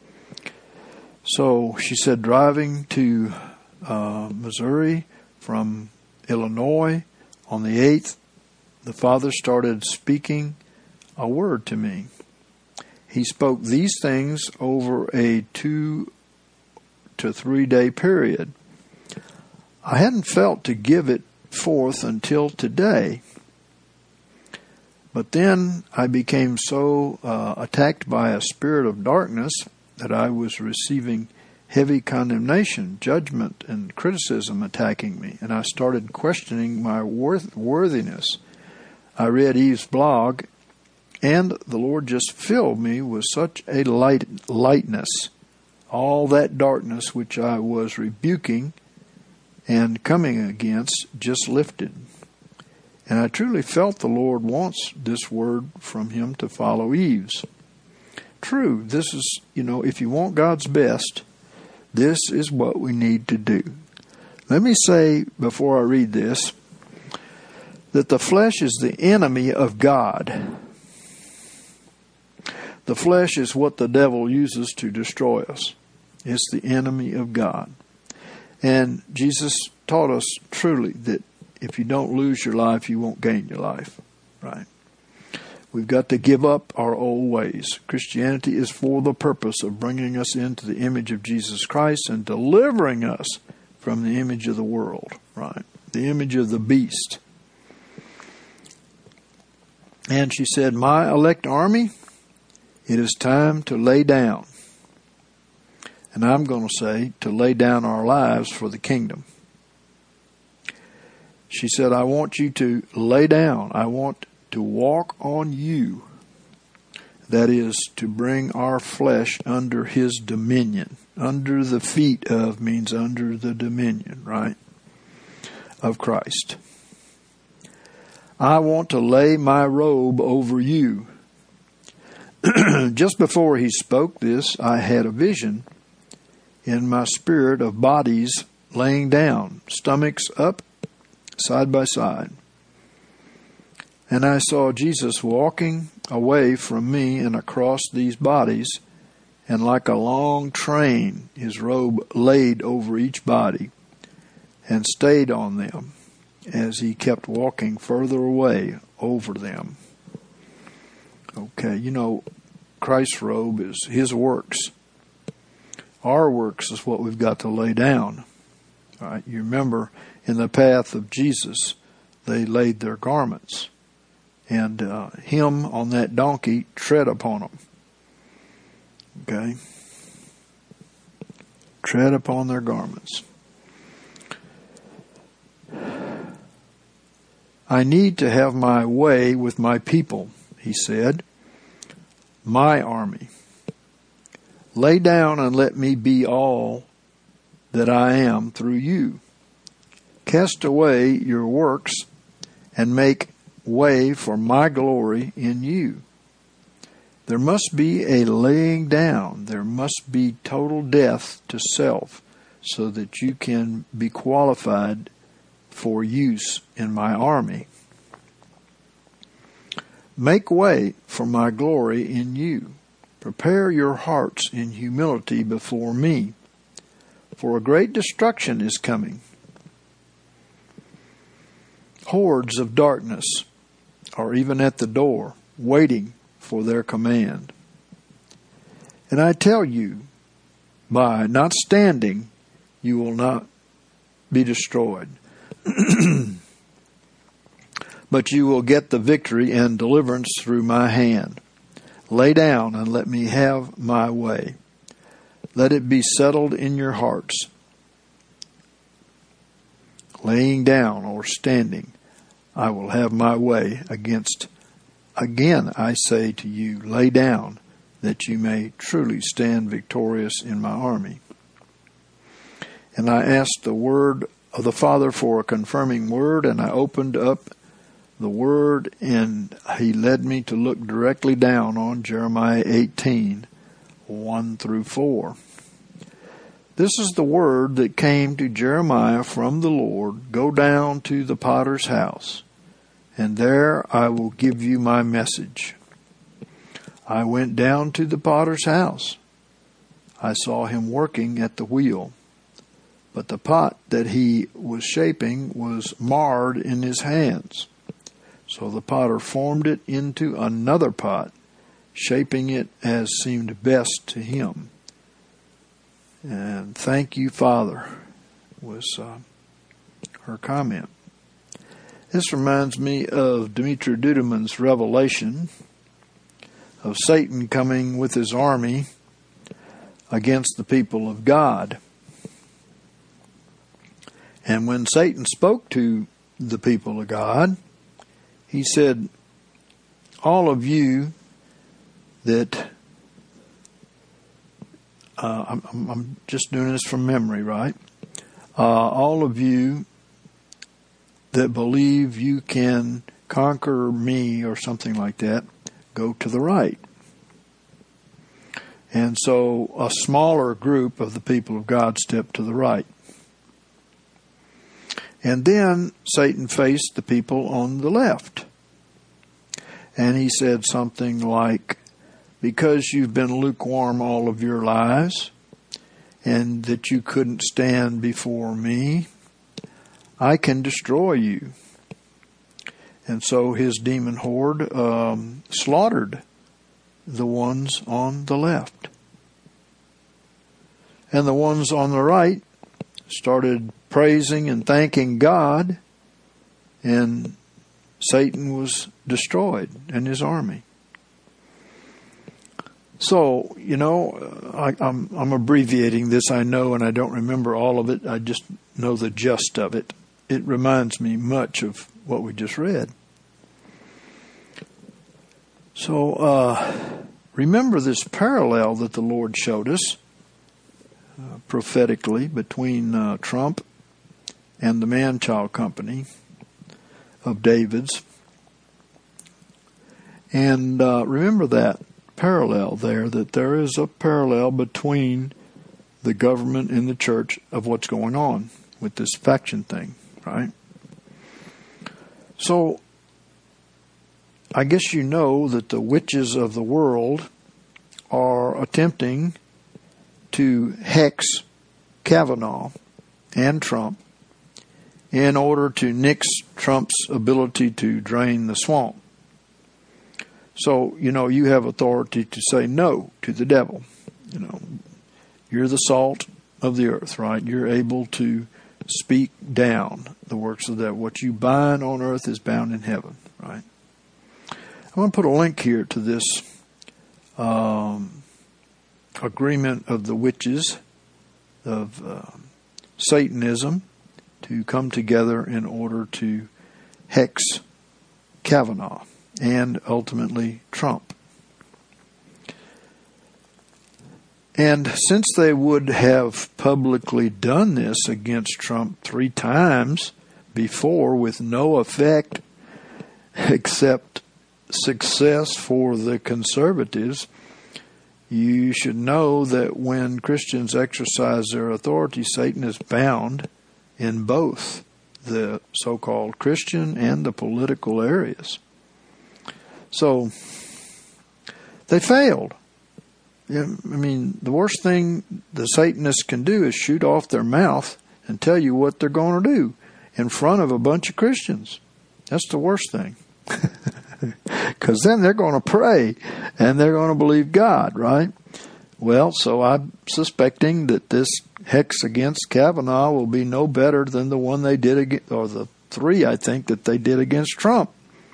So she said, driving to Missouri from Illinois on the 8th the Father started speaking a word to me. He spoke these things over a 2 to 3 day period. I hadn't felt to give it forth until today. But then I became so attacked by a spirit of darkness that I was receiving heavy condemnation, judgment, and criticism attacking me. And I started questioning my worthiness. I read Eve's blog, and the Lord just filled me with such a lightness. All that darkness which I was rebuking and coming against just lifted. And I truly felt the Lord wants this word from him to follow Eve's. True, this is, if you want God's best, this is what we need to do. Let me say, before I read this, that the flesh is the enemy of God. The flesh is what the devil uses to destroy us. It's the enemy of God. And Jesus taught us truly that if you don't lose your life, you won't gain your life, right? We've got to give up our old ways. Christianity is for the purpose of bringing us into the image of Jesus Christ and delivering us from the image of the world, right? The image of the beast. And she said, my elect army, it is time to lay down. And I'm going to say, to lay down our lives for the kingdom. She said, I want you to lay down. I want to walk on you. That is, to bring our flesh under his dominion. Under the feet of means under the dominion, right, of Christ. I want to lay my robe over you. Just before he spoke this, I had a vision in my spirit of bodies laying down, stomachs up, side by side. And I saw Jesus walking away from me and across these bodies, and like a long train, his robe laid over each body and stayed on them as he kept walking further away over them. Okay, Christ's robe is his works. Our works is what we've got to lay down. All right, you remember in the path of Jesus, they laid their garments. And him on that donkey tread upon them. Okay? Tread upon their garments. I need to have my way with my people, he said. My army. Lay down and let me be all that I am through you. Cast away your works and make way for my glory in you. There must be a laying down. There must be total death to self so that you can be qualified for use in my army. Make way for my glory in you. Prepare your hearts in humility before me, for a great destruction is coming. Hordes of darkness are even at the door, waiting for their command. And I tell you, by not standing, you will not be destroyed. But you will get the victory and deliverance through my hand. Lay down and let me have my way. Let it be settled in your hearts. Laying down or standing, I will have my way against. Again, I say to you, lay down, that you may truly stand victorious in my army. And I asked the word of the Father for a confirming word, and I opened up the word, and he led me to look directly down on Jeremiah 18, 1 through 4. This is the word that came to Jeremiah from the Lord. Go down to the potter's house, and there I will give you my message. I went down to the potter's house. I saw him working at the wheel, but the pot that he was shaping was marred in his hands. So the potter formed it into another pot, shaping it as seemed best to him. And thank you, Father, was her comment. This reminds me of Dmitri Duduman's revelation of Satan coming with his army against the people of God. And when Satan spoke to the people of God, he said, all of you that, I'm just doing this from memory, right? All of you that believe you can conquer me or something like that, go to the right. And so a smaller group of the people of God stepped to the right. And then Satan faced the people on the left. And he said something like, because you've been lukewarm all of your lives, and that you couldn't stand before me, I can destroy you. And so his demon horde slaughtered the ones on the left. And the ones on the right started praising and thanking God, and Satan was destroyed and his army. So, I'm abbreviating this, I know, and I don't remember all of it. I just know the gist of it. It reminds me much of what we just read. So, remember this parallel that the Lord showed us prophetically between Trump and the Man-Child Company of David's. And remember that parallel there, that there is a parallel between the government and the church of what's going on with this faction thing, right? So, I guess you know that the witches of the world are attempting to hex Kavanaugh and Trump in order to nix Trump's ability to drain the swamp. So, you have authority to say no to the devil. You're the salt of the earth, right? You're able to speak down the works of the devil. What you bind on earth is bound in heaven, right? I'm going to put a link here to this agreement of the witches of Satanism to come together in order to hex Kavanaugh and ultimately Trump. And since they would have publicly done this against Trump 3 times before with no effect except success for the conservatives, you should know that when Christians exercise their authority, Satan is bound in both the so-called Christian and the political areas. So, they failed. The worst thing the Satanists can do is shoot off their mouth and tell you what they're going to do in front of a bunch of Christians. That's the worst thing. Because then they're going to pray and they're going to believe God, right? Well, so I'm suspecting that this hex against Kavanaugh will be no better than the one they did, or the 3, I think, that they did against Trump.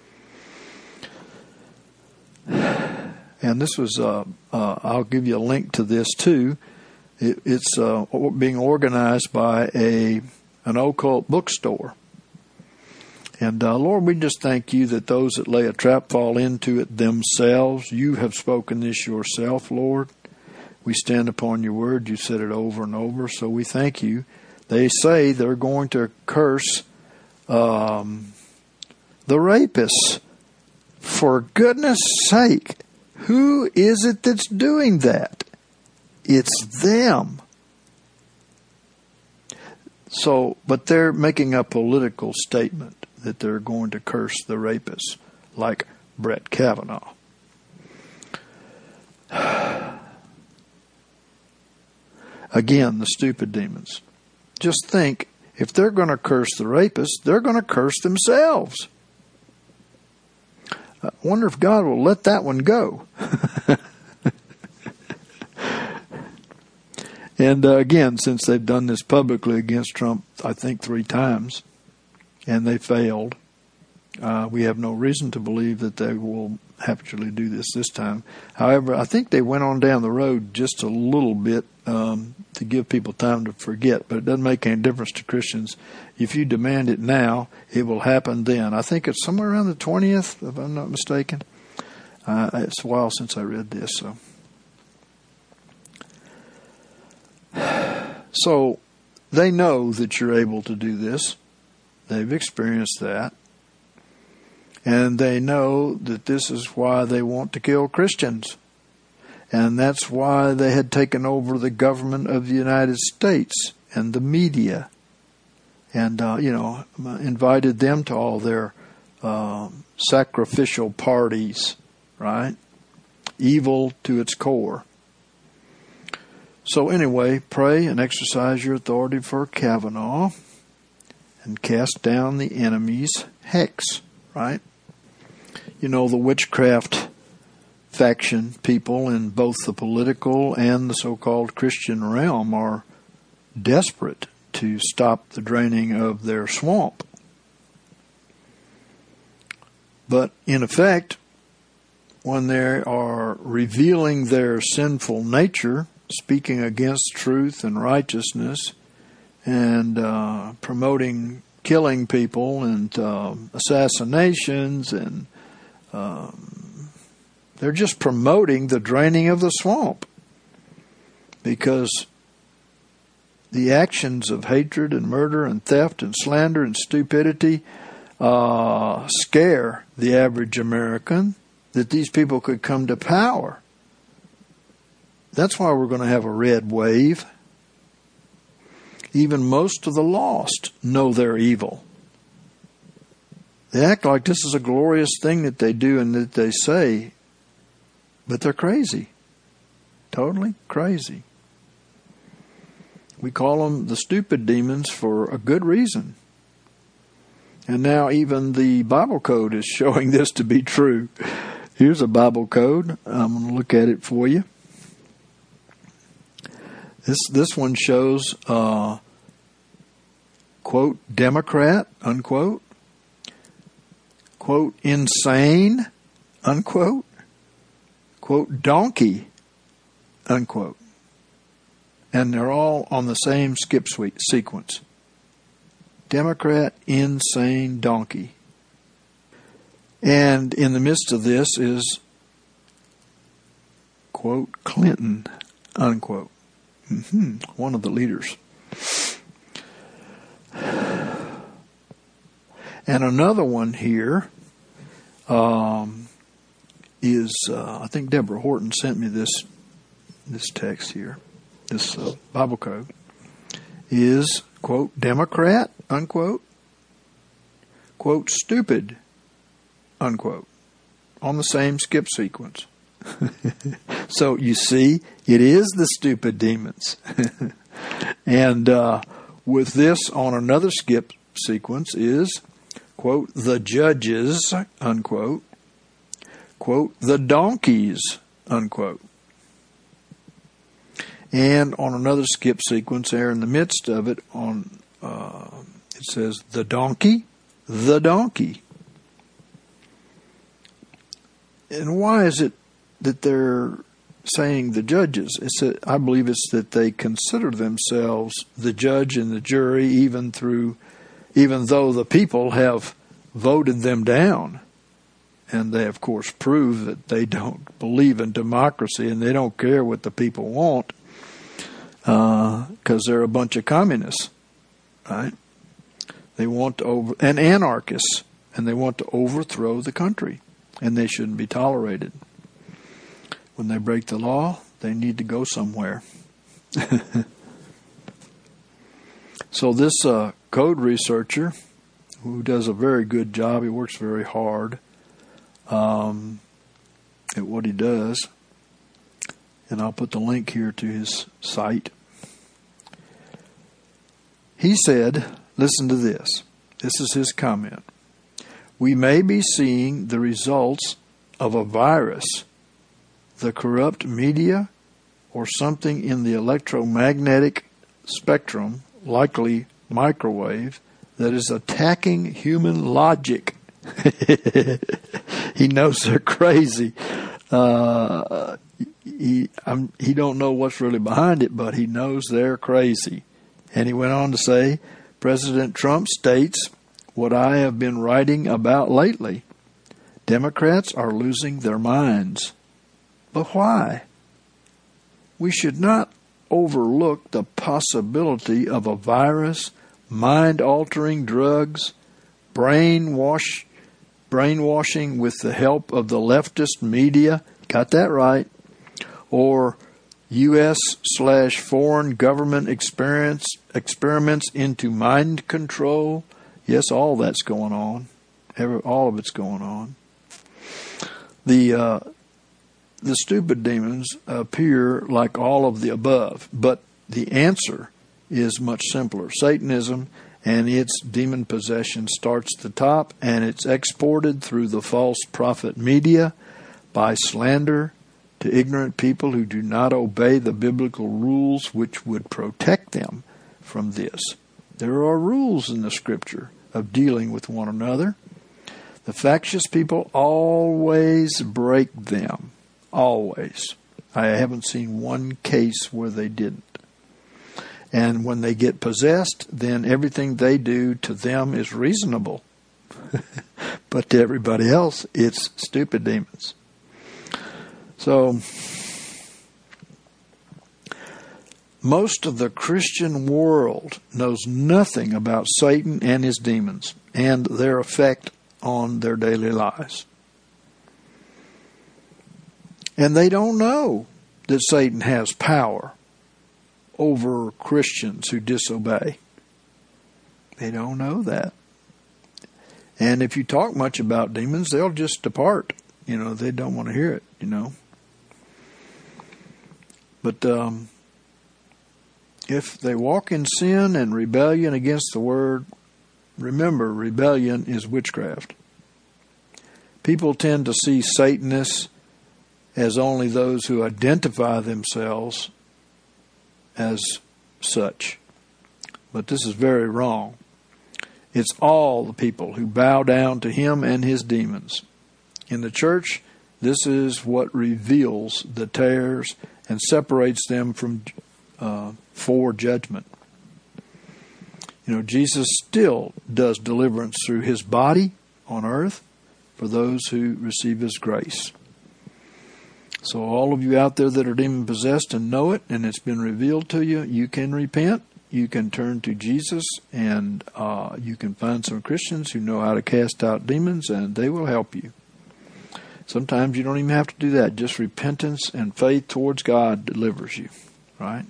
And this was, I'll give you a link to this too. It's being organized by an occult bookstore. And Lord, we just thank you that those that lay a trap fall into it themselves. You have spoken this yourself, Lord. We stand upon your word. You said it over and over, so we thank you. They say they're going to curse the rapists. For goodness sake, who is it that's doing that? It's them. So, but they're making a political statement that they're going to curse the rapists, like Brett Kavanaugh. Again, the stupid demons. Just think, if they're going to curse the rapists, they're going to curse themselves. I wonder if God will let that one go. And again, since they've done this publicly against Trump, I think 3 times, and they failed, we have no reason to believe that they will actually do this time. However, I think they went on down the road just a little bit to give people time to forget, but it doesn't make any difference to Christians. If you demand it now, it will happen then. I think it's somewhere around the 20th, if I'm not mistaken. It's a while since I read this, so. So they know that you're able to do this. They've experienced that. And they know that this is why they want to kill Christians. And that's why they had taken over the government of the United States and the media. And, invited them to all their sacrificial parties, right? Evil to its core. So anyway, pray and exercise your authority for Kavanaugh and cast down the enemy's hex, right? You know, the witchcraft faction people in both the political and the so-called Christian realm are desperate to stop the draining of their swamp. But in effect, when they are revealing their sinful nature, speaking against truth and righteousness, and promoting killing people and assassinations, and they're just promoting the draining of the swamp, because the actions of hatred and murder and theft and slander and stupidity scare the average American, that these people could come to power. That's why we're going to have a red wave. Even most of the lost know they're evil. They act like this is a glorious thing that they do and that they say, but they're crazy. Totally crazy. We call them the stupid demons for a good reason. And now even the Bible code is showing this to be true. Here's a Bible code. I'm going to look at it for you. This one shows, quote, Democrat, unquote, quote, insane, unquote, quote, donkey, unquote. And they're all on the same skip sequence. Democrat, insane, donkey. And in the midst of this is, quote, Clinton, unquote. One of the leaders. And another one here is, I think Deborah Horton sent me this text here, this Bible code, is, quote, Democrat, unquote, quote, stupid, unquote, on the same skip sequence. So you see, it is the stupid demons. And with this on another skip sequence is, quote, the judges, unquote, quote, the donkeys, unquote. And on another skip sequence there in the midst of it, on it says the donkey, the donkey. And why is it that they're saying the judges? I believe it's that they consider themselves the judge and the jury, even though the people have voted them down. And they, of course, prove that they don't believe in democracy and they don't care what the people want, because they're a bunch of communists, right? They want to and anarchists, and they want to overthrow the country, and they shouldn't be tolerated. When they break the law, they need to go somewhere. So this code researcher, who does a very good job, he works very hard at what he does, and I'll put the link here to his site. He said, listen to this. This is his comment. We may be seeing the results of a virus, the corrupt media, or something in the electromagnetic spectrum, likely microwave, that is attacking human logic. He knows they're crazy. He don't know what's really behind it, but he knows they're crazy. And he went on to say, President Trump states what I have been writing about lately. Democrats are losing their minds. But why? We should not overlook the possibility of a virus, mind-altering drugs, brainwashing with the help of the leftist media, got that right, or U.S./foreign government experiments into mind control. Yes, all that's going on. All of it's going on. The stupid demons appear like all of the above, but the answer is much simpler. Satanism and its demon possession starts at the top, and it's exported through the false prophet media by slander to ignorant people who do not obey the biblical rules which would protect them from this. There are rules in the Scripture of dealing with one another. The factious people always break them. Always. I haven't seen one case where they didn't. And when they get possessed, then everything they do to them is reasonable. But to everybody else, it's stupid demons. So, most of the Christian world knows nothing about Satan and his demons and their effect on their daily lives. And they don't know that Satan has power over Christians who disobey. They don't know that. And if you talk much about demons, they'll just depart. They don't want to hear it, But if they walk in sin and rebellion against the Word, remember, rebellion is witchcraft. People tend to see Satanists as only those who identify themselves as such. But this is very wrong. It's all the people who bow down to him and his demons. In the church, this is what reveals the tares and separates them from for judgment. Jesus still does deliverance through his body on earth for those who receive his grace. So all of you out there that are demon-possessed and know it, and it's been revealed to you, you can repent, you can turn to Jesus, and you can find some Christians who know how to cast out demons, and they will help you. Sometimes you don't even have to do that. Just repentance and faith towards God delivers you, right?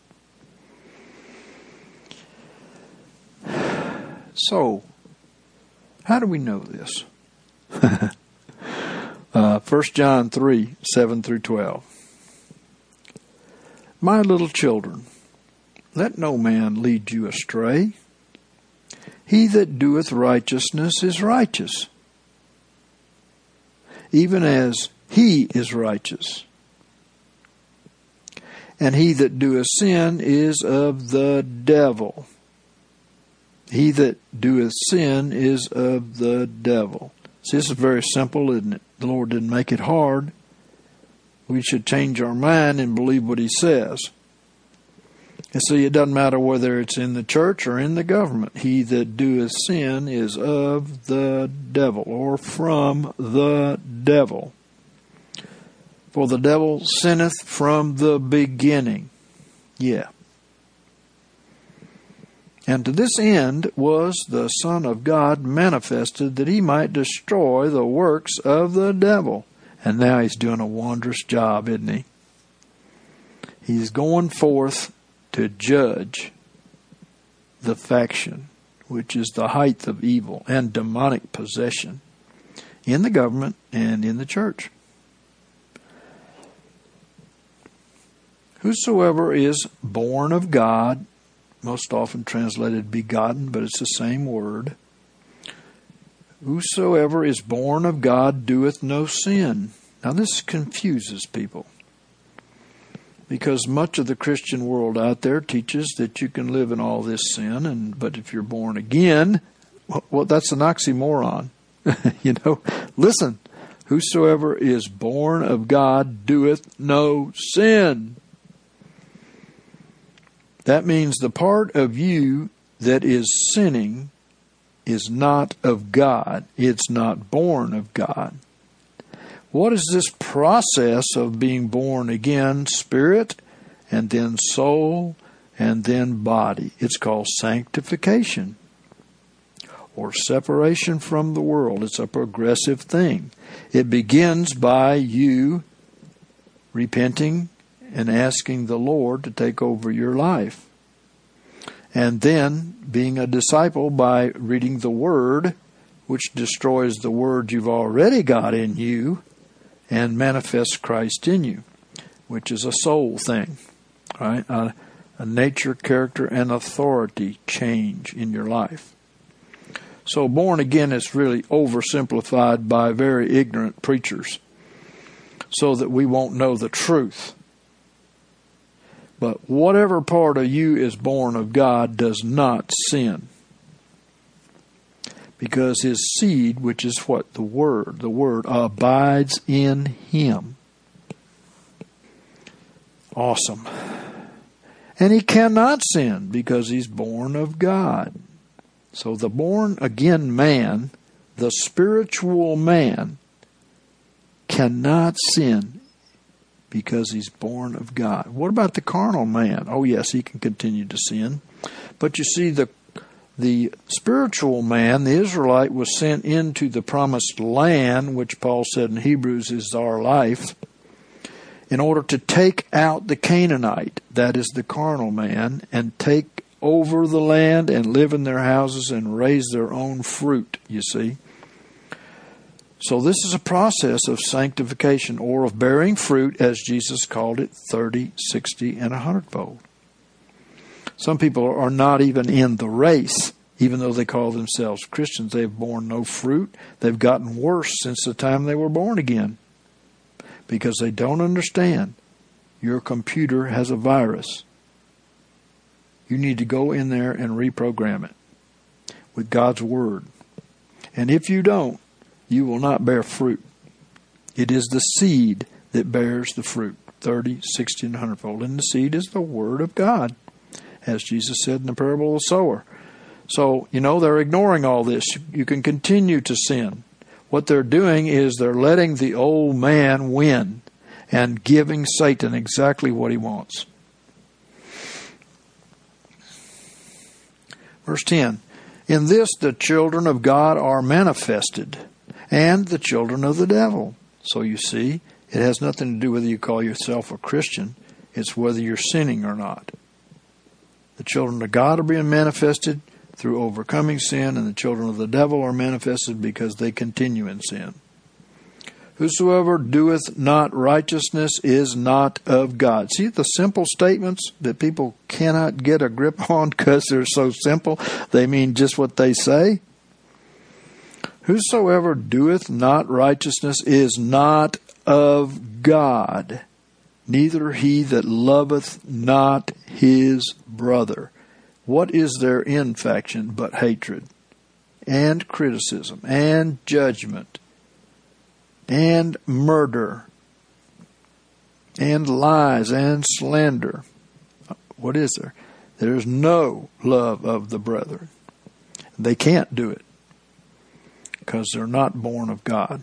So, how do we know this? 1 John 3, 7 through 12. My little children, let no man lead you astray. He that doeth righteousness is righteous, even as he is righteous. And he that doeth sin is of the devil. He that doeth sin is of the devil. See, this is very simple, isn't it? The Lord didn't make it hard. We should change our mind and believe what he says. And see, it doesn't matter whether it's in the church or in the government. He that doeth sin is of the devil, or from the devil. For the devil sinneth from the beginning. Yeah. And to this end was the Son of God manifested, that he might destroy the works of the devil. And now he's doing a wondrous job, isn't he? He's going forth to judge the faction, which is the height of evil and demonic possession in the government and in the church. Whosoever is born of God, most often translated begotten, but it's the same word. Whosoever is born of God doeth no sin. Now this confuses people, because much of the Christian world out there teaches that you can live in all this sin, but if you're born again, well, that's an oxymoron. Listen, whosoever is born of God doeth no sin. That means the part of you that is sinning is not of God. It's not born of God. What is this process of being born again? Spirit, and then soul, and then body. It's called sanctification, or separation from the world. It's a progressive thing. It begins by you repenting and asking the Lord to take over your life. And then being a disciple by reading the Word, which destroys the Word you've already got in you and manifests Christ in you, which is a soul thing, right? A nature, character, and authority change in your life. So born again is really oversimplified by very ignorant preachers so that we won't know the truth. But whatever part of you is born of God does not sin. Because his seed, which is what? The Word abides in him. Awesome. And he cannot sin because he's born of God. So the born again man, the spiritual man, cannot sin because he's born of God. What about the carnal man? Oh yes, he can continue to sin. But you see, the spiritual man, the Israelite, was sent into the promised land, which Paul said in Hebrews is our life, in order to take out the Canaanite, that is the carnal man, and take over the land and live in their houses and raise their own fruit, you see. So this is a process of sanctification, or of bearing fruit, as Jesus called it, 30, 60, and 100-fold. Some people are not even in the race, even though they call themselves Christians. They've borne no fruit. They've gotten worse since the time they were born again, because they don't understand. Your computer has a virus. You need to go in there and reprogram it with God's Word. And if you don't, you will not bear fruit. It is the seed that bears the fruit, 30, 60, and 100-fold. And the seed is the Word of God, as Jesus said in the parable of the sower. So, they're ignoring all this. You can continue to sin. What they're doing is they're letting the old man win and giving Satan exactly what he wants. Verse 10, in this the children of God are manifested, and the children of the devil. So you see, it has nothing to do whether you call yourself a Christian. It's whether you're sinning or not. The children of God are being manifested through overcoming sin, and the children of the devil are manifested because they continue in sin. Whosoever doeth not righteousness is not of God. See the simple statements that people cannot get a grip on because they're so simple? They mean just what they say. Whosoever doeth not righteousness is not of God, neither he that loveth not his brother. What is there in faction but hatred, and criticism, and judgment, and murder, and lies, and slander? What is there? There is no love of the brethren. They can't do it because they're not born of God.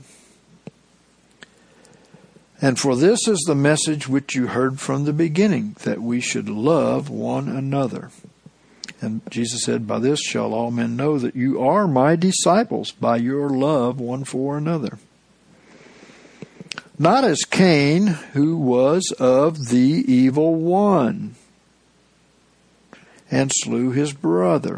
And for this is the message which you heard from the beginning, that we should love one another. And Jesus said, by this shall all men know that you are my disciples, by your love one for another. Not as Cain, who was of the evil one, and slew his brother.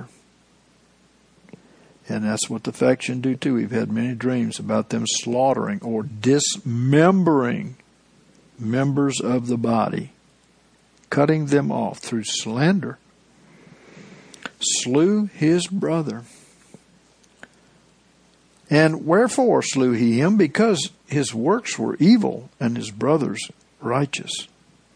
And that's what the faction do too. We've had many dreams about them slaughtering or dismembering members of the body, cutting them off through slander. Slew his brother. And wherefore slew he him? Because his works were evil and his brothers righteous.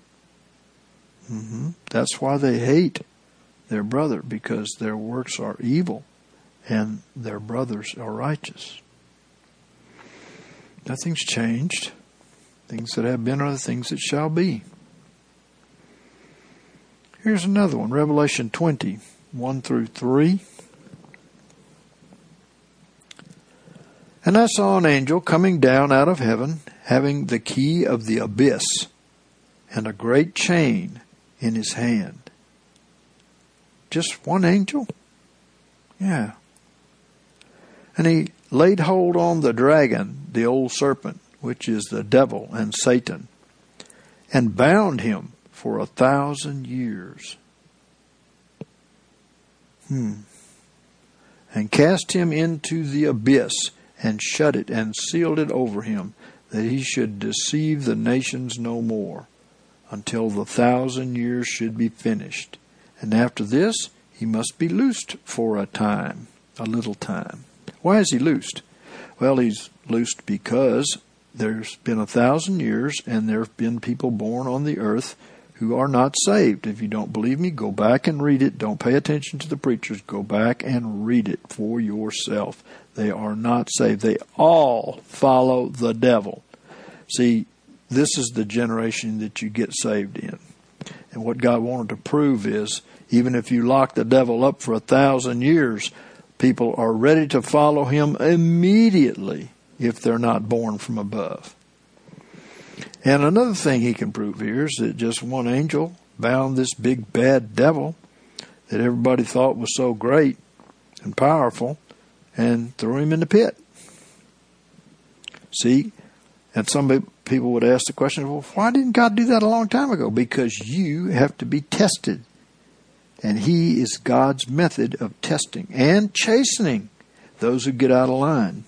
That's why they hate their brother, because their works are evil and their brothers are righteous. Nothing's changed. Things that have been are the things that shall be. Here's another one, Revelation 20, 1 through 3. And I saw an angel coming down out of heaven, having the key of the abyss, and a great chain in his hand. Just one angel? Yeah. And he laid hold on the dragon, the old serpent, which is the devil and Satan, and bound him for 1,000 years. And cast him into the abyss, and shut it, and sealed it over him, that he should deceive the nations no more, until the 1,000 years should be finished. And after this, he must be loosed for a time, a little time. Why is he loosed? Well, he's loosed because there's been 1,000 years, and there have been people born on the earth who are not saved. If you don't believe me, go back and read it. Don't pay attention to the preachers. Go back and read it for yourself. They are not saved. They all follow the devil. See, this is the generation that you get saved in. And what God wanted to prove is, even if you lock the devil up for 1,000 years, people are ready to follow him immediately if they're not born from above. And another thing he can prove here is that just one angel bound this big bad devil that everybody thought was so great and powerful and threw him in the pit. See, and some people would ask the question, well, why didn't God do that a long time ago? Because you have to be tested. And he is God's method of testing and chastening those who get out of line.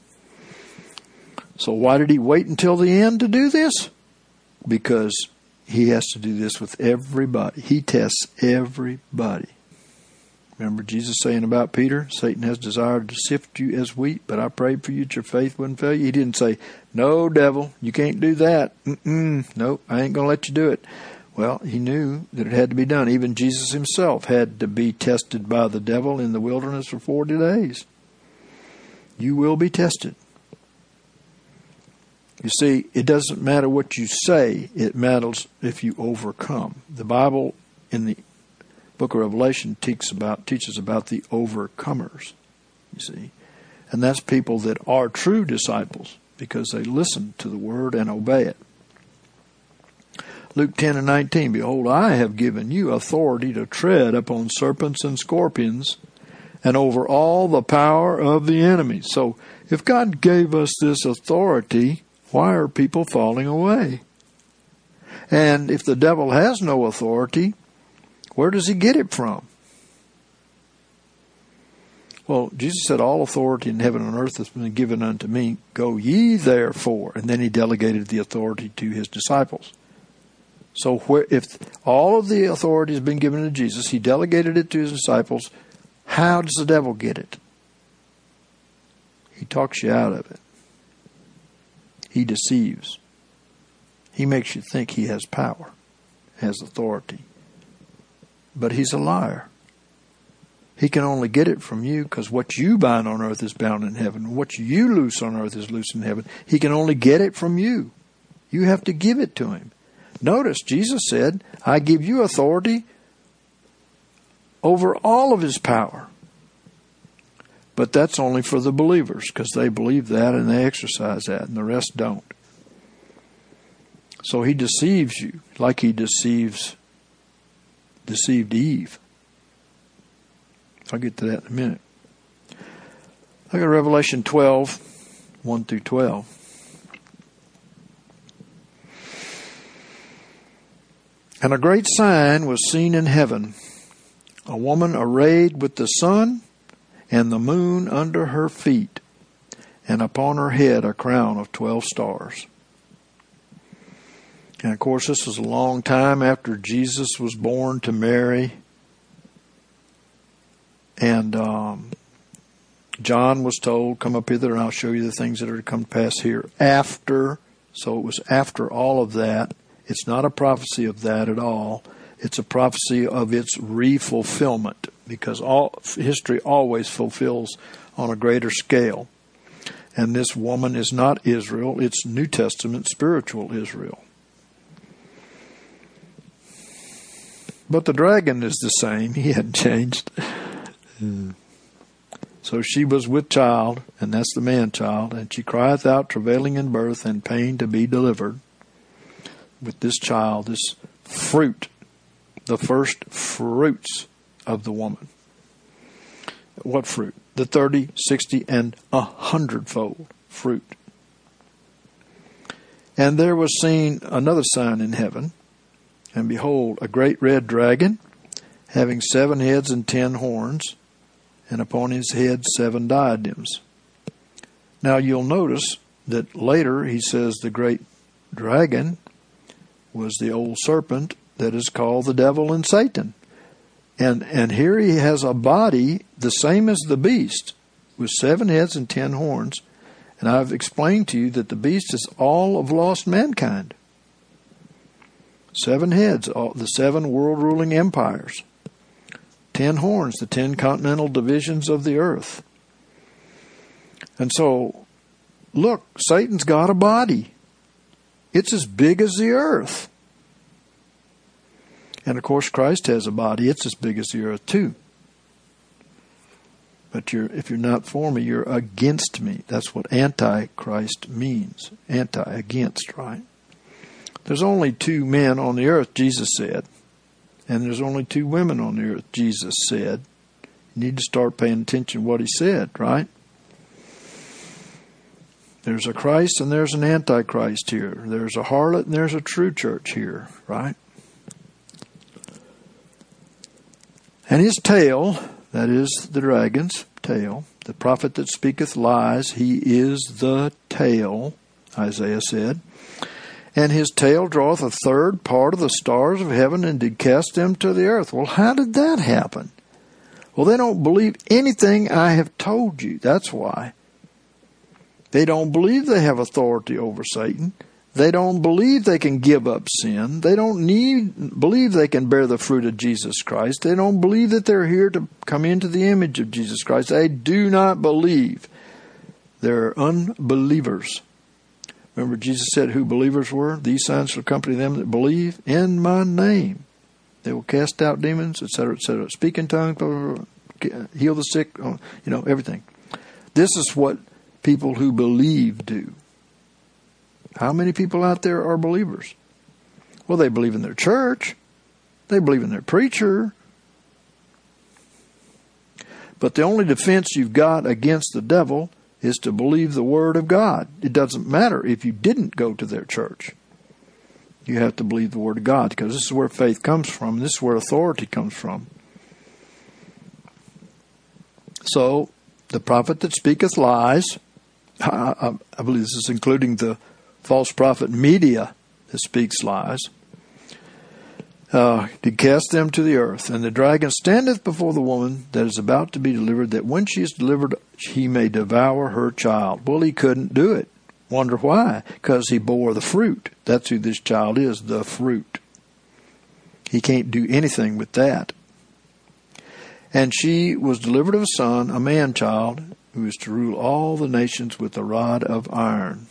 So why did he wait until the end to do this? Because he has to do this with everybody. He tests everybody. Remember Jesus saying about Peter, Satan has desired to sift you as wheat, but I prayed for you that your faith wouldn't fail you. He didn't say, no, devil, you can't do that. Nope, I ain't going to let you do it. Well, he knew that it had to be done. Even Jesus himself had to be tested by the devil in the wilderness for 40 days. You will be tested. You see, it doesn't matter what you say. It matters if you overcome. The Bible in the book of Revelation teaches about the overcomers, you see. And that's people that are true disciples because they listen to the word and obey it. Luke 10 and 19, behold, I have given you authority to tread upon serpents and scorpions and over all the power of the enemy. So if God gave us this authority, why are people falling away? And if the devil has no authority, where does he get it from? Well, Jesus said, all authority in heaven and earth has been given unto me. Go ye therefore. And then he delegated the authority to his disciples. So if all of the authority has been given to Jesus, he delegated it to his disciples, how does the devil get it? He talks you out of it. He deceives. He makes you think he has power, has authority. But he's a liar. He can only get it from you because what you bind on earth is bound in heaven. What you loose on earth is loose in heaven. He can only get it from you. You have to give it to him. Notice, Jesus said, I give you authority over all of his power. But that's only for the believers because they believe that and they exercise that and the rest don't. So he deceives you like he deceived Eve. I'll get to that in a minute. Look at Revelation 12, 1 through 12. And a great sign was seen in heaven, a woman arrayed with the sun and the moon under her feet, and upon her head a crown of 12 stars. And of course, this was a long time after Jesus was born to Mary. And John was told, come up hither and I'll show you the things that are to come to pass here after. So it was after all of that. It's not a prophecy of that at all. It's a prophecy of its re-fulfillment, because all history always fulfills on a greater scale. And this woman is not Israel. It's New Testament spiritual Israel. But the dragon is the same. He hadn't changed. So she was with child, and that's the man-child, and she crieth out, travailing in birth and pain to be delivered. With this child, this fruit, the first fruits of the woman. What fruit? The 30, 60, and 100-fold fruit. And there was seen another sign in heaven, and behold, a great red dragon, having 7 heads and 10 horns, and upon his head 7 diadems. Now you'll notice that later he says the great dragon was the old serpent that is called the devil and Satan. And here he has a body the same as the beast, with 7 heads and 10 horns. And I've explained to you that the beast is all of lost mankind. 7 heads, the 7 world-ruling empires. 10 horns, the 10 continental divisions of the earth. And so, look, Satan's got a body. It's as big as the earth. And of course, Christ has a body. It's as big as the earth too. But if you're not for me, you're against me. That's what Antichrist means. Anti, against, right? There's only 2 men on the earth, Jesus said. And there's only 2 women on the earth, Jesus said. You need to start paying attention to what he said, right? There's a Christ and there's an Antichrist here. There's a harlot and there's a true church here, right? And his tail, that is the dragon's tail, the prophet that speaketh lies, he is the tail, Isaiah said. And his tail draweth 1/3 part of the stars of heaven, and did cast them to the earth. Well, how did that happen? Well, they don't believe anything I have told you. That's why. They don't believe they have authority over Satan. They don't believe they can give up sin. They don't believe they can bear the fruit of Jesus Christ. They don't believe that they're here to come into the image of Jesus Christ. They do not believe. They're unbelievers. Remember, Jesus said who believers were? These signs shall accompany them that believe in my name. They will cast out demons, etc., etc. Speak in tongues, blah, blah, blah, heal the sick, everything. This is what people who believe do. How many people out there are believers? Well, they believe in their church. They believe in their preacher. But the only defense you've got against the devil is to believe the Word of God. It doesn't matter if you didn't go to their church. You have to believe the Word of God, because this is where faith comes from. This is where authority comes from. So, the prophet that speaketh lies, I believe this is including the false prophet media that speaks lies, did cast them to the earth. And the dragon standeth before the woman that is about to be delivered, that when she is delivered, he may devour her child. Well, he couldn't do it. Wonder why? Because he bore the fruit. That's who this child is, the fruit. He can't do anything with that. And she was delivered of a son, a man-child, who is to rule all the nations with a rod of iron.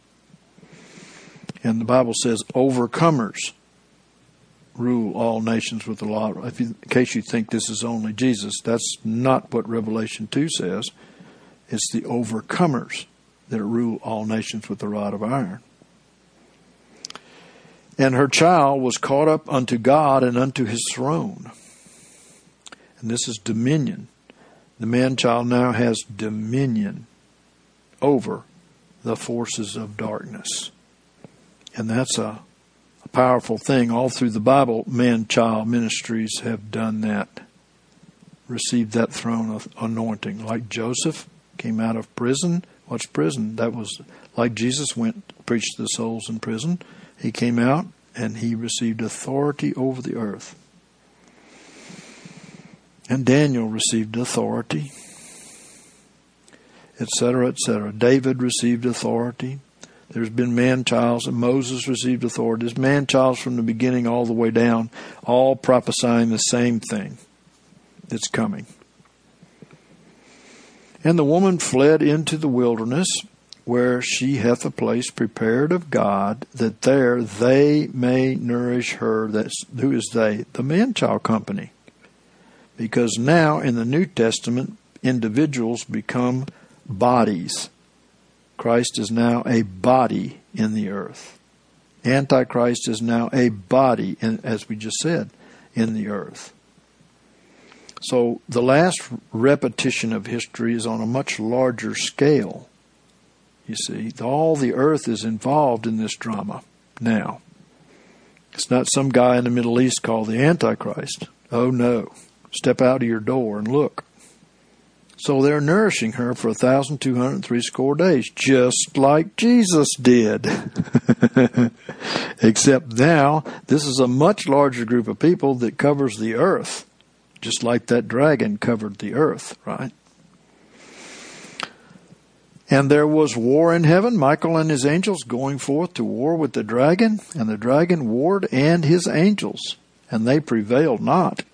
And the Bible says overcomers rule all nations with a rod. In case you think this is only Jesus, that's not what Revelation 2 says. It's the overcomers that rule all nations with a rod of iron. And her child was caught up unto God and unto his throne. And this is dominion. The man-child now has dominion over the forces of darkness. And that's a powerful thing. All through the Bible, man-child ministries have done that. Received that throne of anointing. Like Joseph came out of prison. What's prison? That was like Jesus went to preach to the souls in prison. He came out and he received authority over the earth. And Daniel received authority. etc., etc. David received authority. There's been man-childs, and Moses received authority. There's man-childs from the beginning all the way down, all prophesying the same thing that's coming. And the woman fled into the wilderness, where she hath a place prepared of God, that there they may nourish her. Who is they? The man-child company. Because now in the New Testament, individuals become bodies. Christ is now a body in the earth. Antichrist is now a body, as we just said, in the earth. So the last repetition of history is on a much larger scale. You see, all the earth is involved in this drama now. It's not some guy in the Middle East called the Antichrist. Oh no. Step out of your door and look. So they're nourishing her for 1,260 days, just like Jesus did. Except now, this is a much larger group of people that covers the earth, just like that dragon covered the earth, right? And there was war in heaven, Michael and his angels going forth to war with the dragon, and the dragon warred and his angels, and they prevailed not.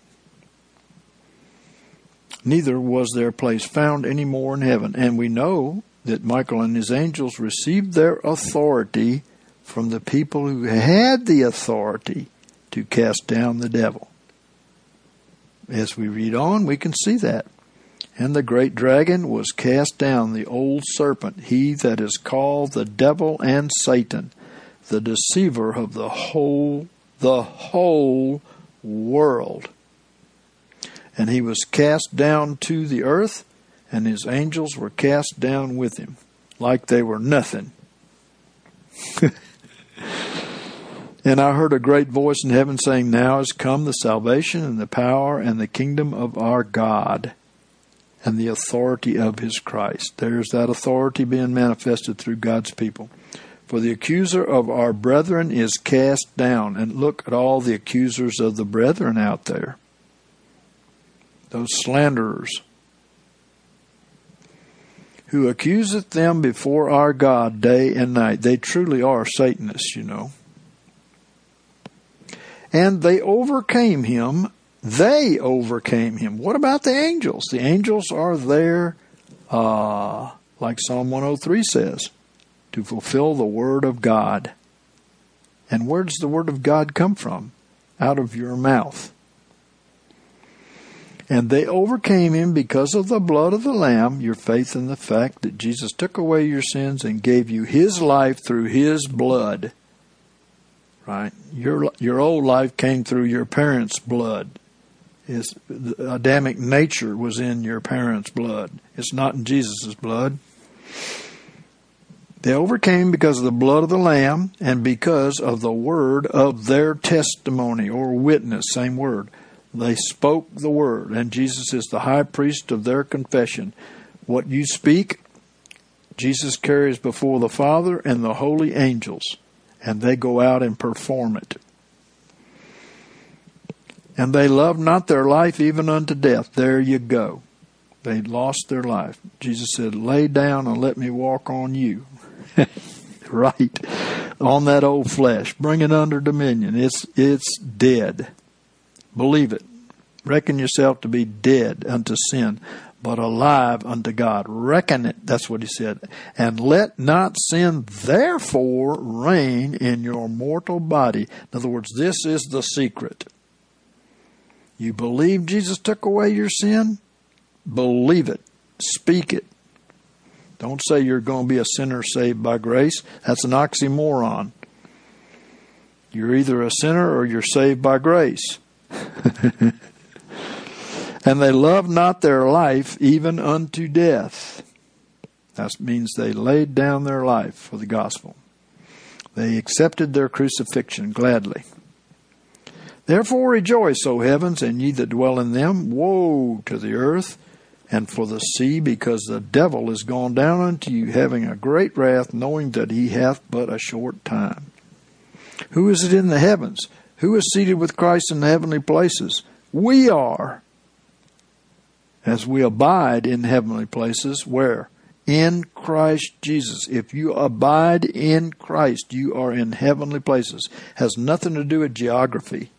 Neither was their place found any more in heaven. And we know that Michael and his angels received their authority from the people who had the authority to cast down the devil. As we read on, we can see that. And the great dragon was cast down, the old serpent, he that is called the devil and Satan, the deceiver of the whole world. And he was cast down to the earth, and his angels were cast down with him, like they were nothing. And I heard a great voice in heaven saying, Now is come the salvation and the power and the kingdom of our God, and the authority of his Christ. There's that authority being manifested through God's people. For the accuser of our brethren is cast down. And look at all the accusers of the brethren out there. Those slanderers, who accuseth them before our God day and night. They truly are Satanists, you know. And they overcame him. They overcame him. What about the angels? The angels are there, like Psalm 103 says, to fulfill the word of God. And where does the word of God come from? Out of your mouth. And they overcame him because of the blood of the Lamb, your faith in the fact that Jesus took away your sins and gave you his life through his blood. Right? Your old life came through your parents' blood. The Adamic nature was in your parents' blood. It's not in Jesus' blood. They overcame because of the blood of the Lamb and because of the word of their testimony or witness, same word. They spoke the word, and Jesus is the high priest of their confession. What you speak, Jesus carries before the Father and the holy angels, and they go out and perform it. And they loved not their life even unto death. There you go. They lost their life. Jesus said, lay down and let me walk on you. Right. On that old flesh. Bring it under dominion. It's dead. Believe it. Reckon yourself to be dead unto sin, but alive unto God. Reckon it. That's what he said. And let not sin therefore reign in your mortal body. In other words, this is the secret. You believe Jesus took away your sin? Believe it. Speak it. Don't say you're going to be a sinner saved by grace. That's an oxymoron. You're either a sinner or you're saved by grace. And they loved not their life even unto death. That means they laid down their life for the gospel. They accepted their crucifixion gladly. Therefore rejoice, O heavens, and ye that dwell in them. Woe to the earth and for the sea, because the devil is gone down unto you, having a great wrath, knowing that he hath but a short time. Who is it in the heavens? Who is seated with Christ in the heavenly places? We are, as we abide in heavenly places. Where? in Christ Jesus. If you abide in Christ, you are in heavenly places. Has nothing to do with geography.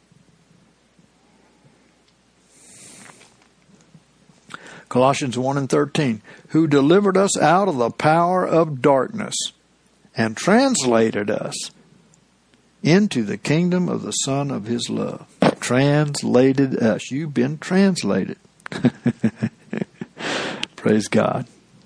Colossians 1:13, who delivered us out of the power of darkness and translated us into the kingdom of the Son of His love. Translated us. You've been translated. Praise God.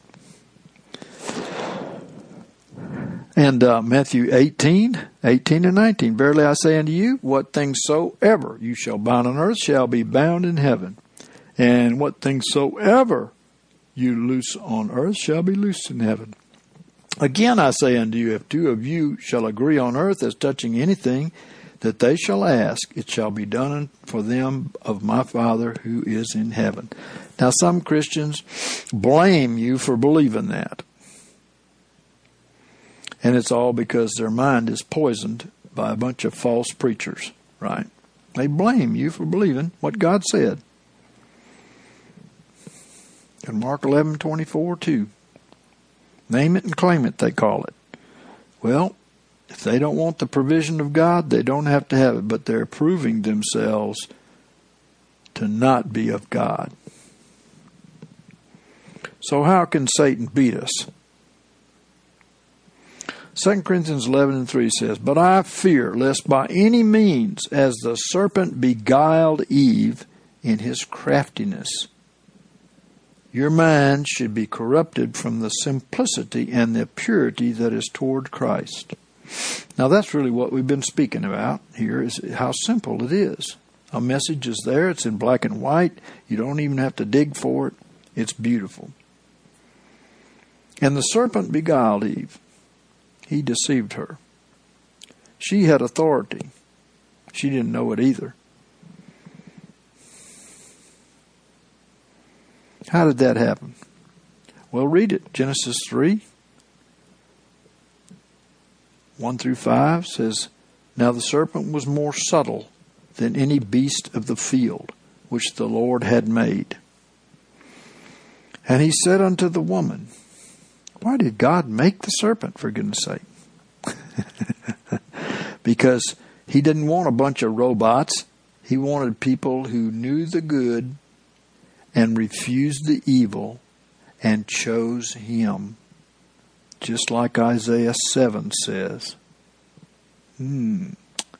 And Matthew 18 and 19, verily I say unto you, what things soever you shall bind on earth shall be bound in heaven. And what things soever you loose on earth shall be loosed in heaven. Again I say unto you, if two of you shall agree on earth as touching anything that they shall ask, it shall be done for them of my Father who is in heaven. Now some Christians blame you for believing that. And it's all because their mind is poisoned by a bunch of false preachers, right? They blame you for believing what God said. In Mark 11:24 too. Name it and claim it, they call it. Well, if they don't want the provision of God, they don't have to have it, but they're proving themselves to not be of God. So how can Satan beat us? 2 Corinthians 11:3 says, but I fear lest by any means, as the serpent beguiled Eve in his craftiness, your mind should be corrupted from the simplicity and the purity that is toward Christ. Now that's really what we've been speaking about here, is how simple it is. A message is there, it's in black and white, you don't even have to dig for it, it's beautiful. And the serpent beguiled Eve. He deceived her. She had authority. She didn't know it either. How did that happen? Well, read it. Genesis 3, 1-5 says, now the serpent was more subtle than any beast of the field which the Lord had made. And he said unto the woman, why did God make the serpent, for goodness sake? Because he didn't want a bunch of robots. He wanted people who knew the good and refused the evil and chose him. Just like Isaiah 7 says. And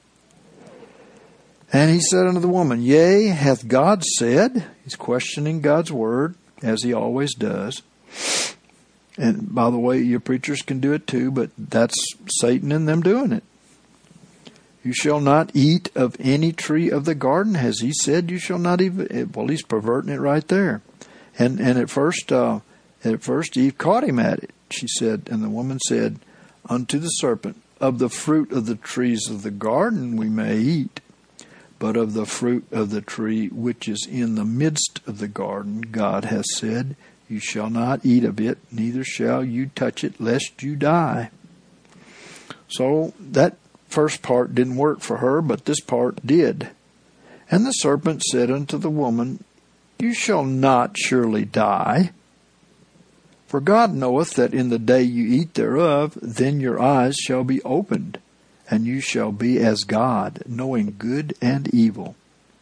he said unto the woman, yea, hath God said? He's questioning God's word, as he always does. And by the way, your preachers can do it too, but that's Satan and them doing it. You shall not eat of any tree of the garden. Has he said you shall not even? Well, he's perverting it right there. And at first Eve caught him at it. She said, and the woman said unto the serpent, of the fruit of the trees of the garden we may eat, but of the fruit of the tree which is in the midst of the garden, God has said, you shall not eat of it, neither shall you touch it, lest you die. So that first part didn't work for her, but this part did. And the serpent said unto the woman, you shall not surely die. For God knoweth that in the day you eat thereof, then your eyes shall be opened, and you shall be as God, knowing good and evil.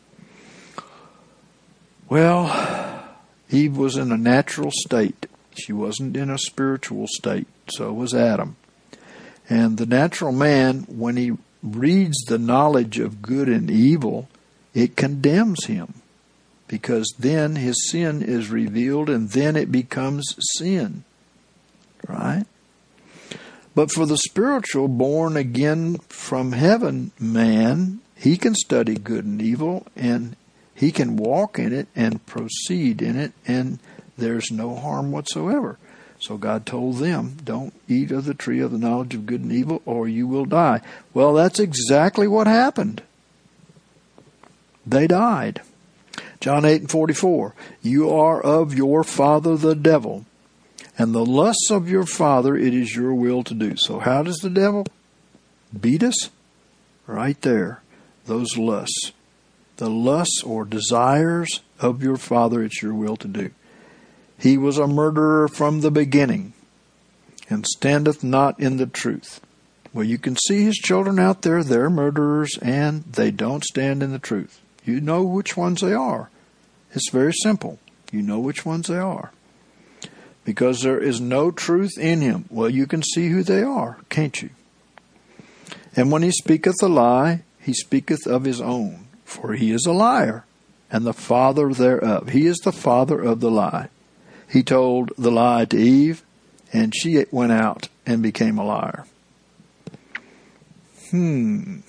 Well, Eve was in a natural state. She wasn't in a spiritual state. So was Adam. And the natural man, when he reads the knowledge of good and evil, it condemns him. Because then his sin is revealed and then it becomes sin. Right? But for the spiritual, born again from heaven man, he can study good and evil and he can walk in it and proceed in it, and there's no harm whatsoever. So God told them, don't eat of the tree of the knowledge of good and evil, or you will die. Well, that's exactly what happened. They died. John 8:44, you are of your father the devil, and the lusts of your father it is your will to do. So how does the devil beat us? Right there, those lusts. The lusts or desires of your father, it's your will to do. He was a murderer from the beginning, and standeth not in the truth. Well, you can see his children out there, they're murderers, and they don't stand in the truth. You know which ones they are. It's very simple. You know which ones they are. Because there is no truth in him. Well, you can see who they are, can't you? And when he speaketh a lie, he speaketh of his own, for he is a liar, and the father thereof. He is the father of the lie. He told the lie to Eve, and she went out and became a liar. From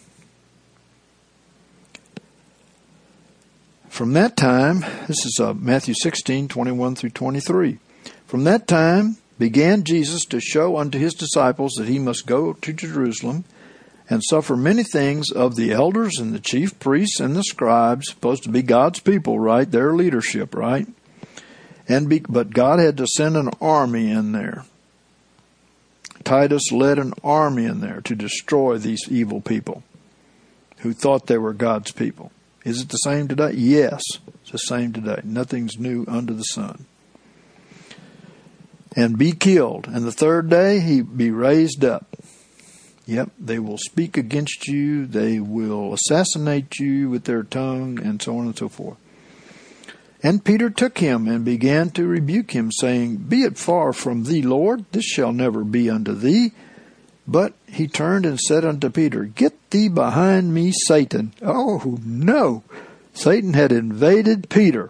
that time, this is Matthew 16:21-23. From that time began Jesus to show unto his disciples that he must go to Jerusalem and suffer many things of the elders and the chief priests and the scribes, supposed to be God's people, right? Their leadership, right? But God had to send an army in there. Titus led an army in there to destroy these evil people who thought they were God's people. Is it the same today? Yes, it's the same today. Nothing's new under the sun. And be killed, and the third day he be raised up. Yep, they will speak against you, they will assassinate you with their tongue, and so on and so forth. And Peter took him and began to rebuke him, saying, Be it far from thee, Lord, this shall never be unto thee. But he turned and said unto Peter, Get thee behind me, Satan. Oh, no. Satan had invaded Peter.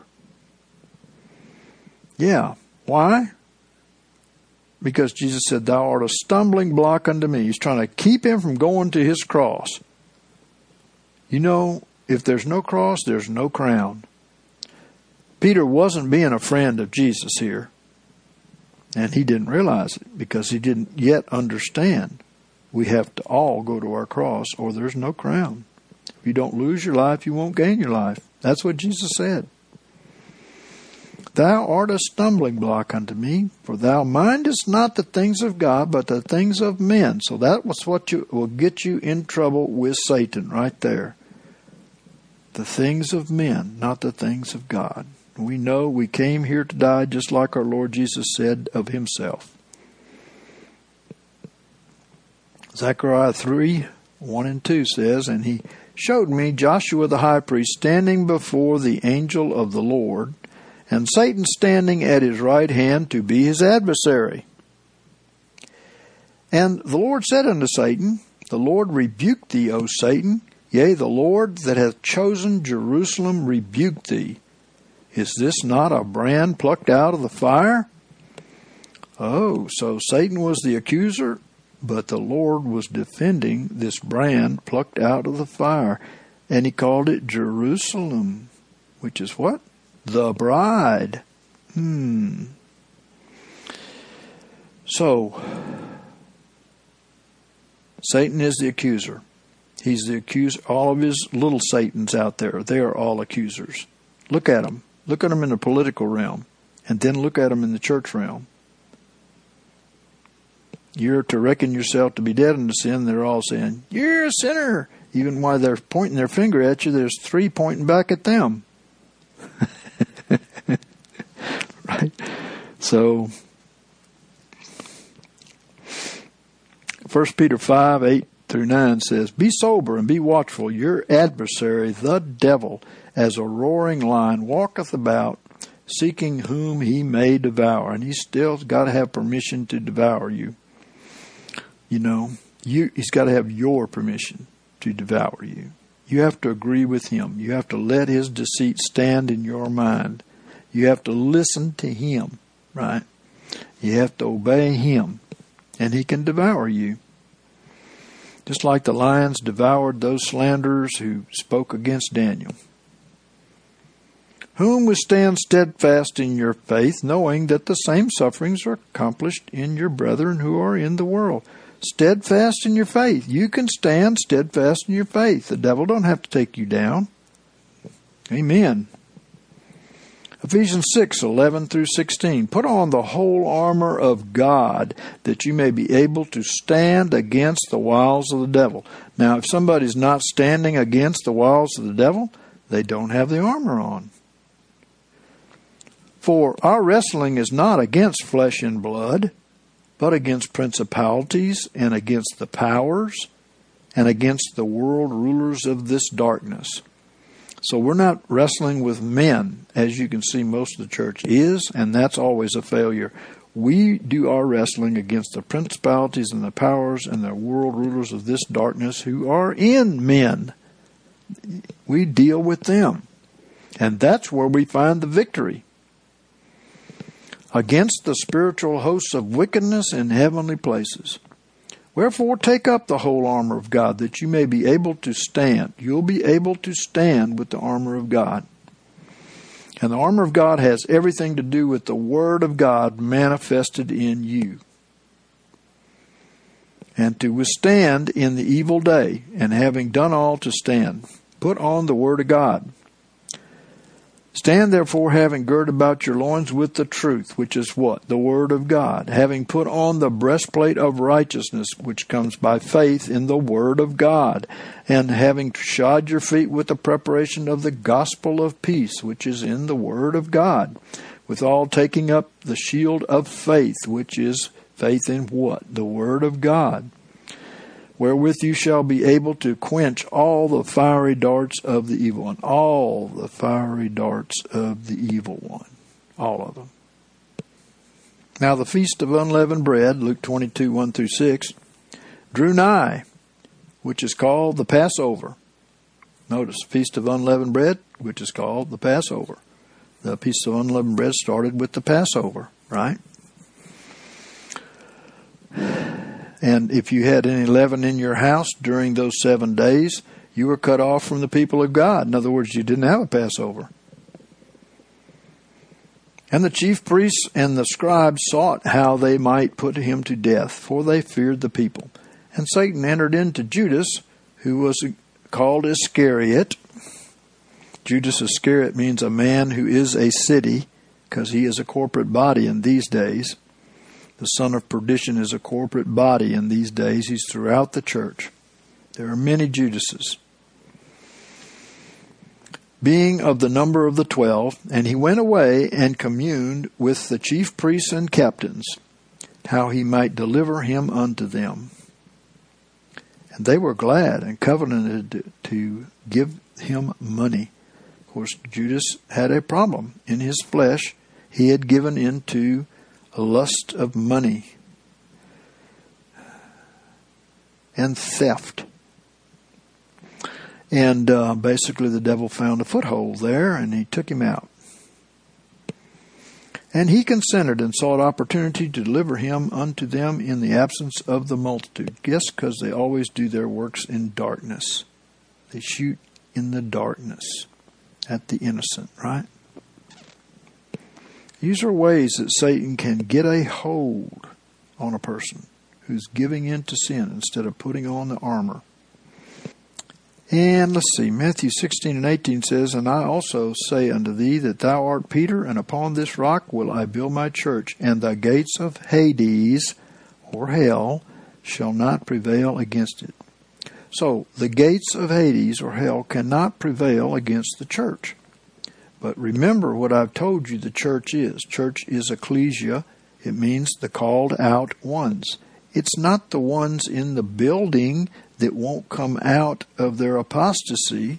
Yeah. Why? Because Jesus said, Thou art a stumbling block unto me. He's trying to keep him from going to his cross. You know, if there's no cross, there's no crown. Peter wasn't being a friend of Jesus here. And he didn't realize it because he didn't yet understand. We have to all go to our cross or there's no crown. If you don't lose your life, you won't gain your life. That's what Jesus said. Thou art a stumbling block unto me, for thou mindest not the things of God, but the things of men. So that was what will get you in trouble with Satan right there. The things of men, not the things of God. We know we came here to die just like our Lord Jesus said of himself. Zechariah 3:1-2 says, And he showed me Joshua the high priest standing before the angel of the Lord, and Satan standing at his right hand to be his adversary. And the Lord said unto Satan, The Lord rebuke thee, O Satan. Yea, the Lord that hath chosen Jerusalem rebuke thee. Is this not a brand plucked out of the fire? Oh, so Satan was the accuser, but the Lord was defending this brand plucked out of the fire. And he called it Jerusalem, which is what? The bride. So, Satan is the accuser. He's the accuser. All of his little Satans out there, they are all accusers. Look at them. Look at them in the political realm, and then look at them in the church realm. You're to reckon yourself to be dead unto sin. They're all saying, You're a sinner. Even while they're pointing their finger at you, there's three pointing back at them. Right? So, 1 Peter 5:8-9 says, Be sober and be watchful. Your adversary, the devil, as a roaring lion, walketh about, seeking whom he may devour. And he's still got to have permission to devour you. You know, he's got to have your permission to devour you. You have to agree with him. You have to let his deceit stand in your mind. You have to listen to him, right? You have to obey him, and he can devour you. Just like the lions devoured those slanderers who spoke against Daniel. Whom withstand steadfast in your faith, knowing that the same sufferings are accomplished in your brethren who are in the world. Steadfast in your faith. You can stand steadfast in your faith. The devil don't have to take you down. Amen. Ephesians 6:11-16. Put on the whole armor of God, that you may be able to stand against the wiles of the devil. Now, if somebody's not standing against the wiles of the devil, they don't have the armor on. For our wrestling is not against flesh and blood, but against principalities and against the powers and against the world rulers of this darkness. So we're not wrestling with men, as you can see most of the church is, and that's always a failure. We do our wrestling against the principalities and the powers and the world rulers of this darkness who are in men. We deal with them. And that's where we find the victory. Against the spiritual hosts of wickedness in heavenly places. Wherefore take up the whole armor of God, that you may be able to stand. You'll be able to stand with the armor of God. And the armor of God has everything to do with the Word of God manifested in you. And to withstand in the evil day, and having done all to stand, put on the Word of God. Stand therefore, having girded about your loins with the truth, which is what? The Word of God. Having put on the breastplate of righteousness, which comes by faith in the Word of God. And having shod your feet with the preparation of the gospel of peace, which is in the Word of God. Withal taking up the shield of faith, which is faith in what? The Word of God. Wherewith you shall be able to quench all the fiery darts of the evil one. All the fiery darts of the evil one. All of them. Now the feast of unleavened bread, Luke 22, 1-6, drew nigh, which is called the Passover. Notice, feast of unleavened bread, which is called the Passover. The feast of unleavened bread started with the Passover, right? And if you had any leaven in your house during those 7 days, you were cut off from the people of God. In other words, you didn't have a Passover. And the chief priests and the scribes sought how they might put him to death, for they feared the people. And Satan entered into Judas, who was called Iscariot. Judas Iscariot means a man who is a city, because he is a corporate body in these days. The son of perdition is a corporate body in these days. He's throughout the church. There are many Judases. Being of the number of the 12, and he went away and communed with the chief priests and captains, how he might deliver him unto them. And they were glad and covenanted to give him money. Of course, Judas had a problem. In his flesh, he had given into a lust of money and theft. And basically the devil found a foothold there, and he took him out. And he consented and sought opportunity to deliver him unto them in the absence of the multitude. Yes, because they always do their works in darkness. They shoot in the darkness at the innocent, right? These are ways that Satan can get a hold on a person who's giving in to sin instead of putting on the armor. And let's see, Matthew 16:18 says, And I also say unto thee that thou art Peter, and upon this rock will I build my church, and the gates of Hades, or hell, shall not prevail against it. So, the gates of Hades, or hell, cannot prevail against the church. But remember what I've told you the church is. Church is ecclesia. It means the called out ones. It's not the ones in the building that won't come out of their apostasy.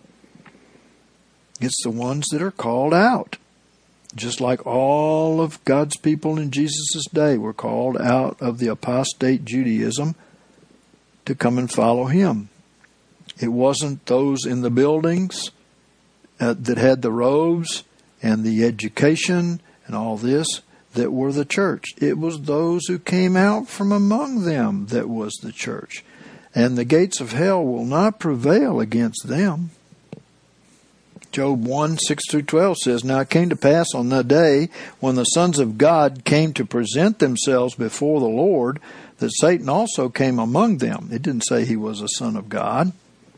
It's the ones that are called out. Just like all of God's people in Jesus' day were called out of the apostate Judaism to come and follow him. It wasn't those in the buildings that had the robes and the education and all this that were the church. It was those who came out from among them that was the church. And the gates of hell will not prevail against them. Job 1:6-12 says, Now it came to pass on the day when the sons of God came to present themselves before the Lord, that Satan also came among them. It didn't say he was a son of God.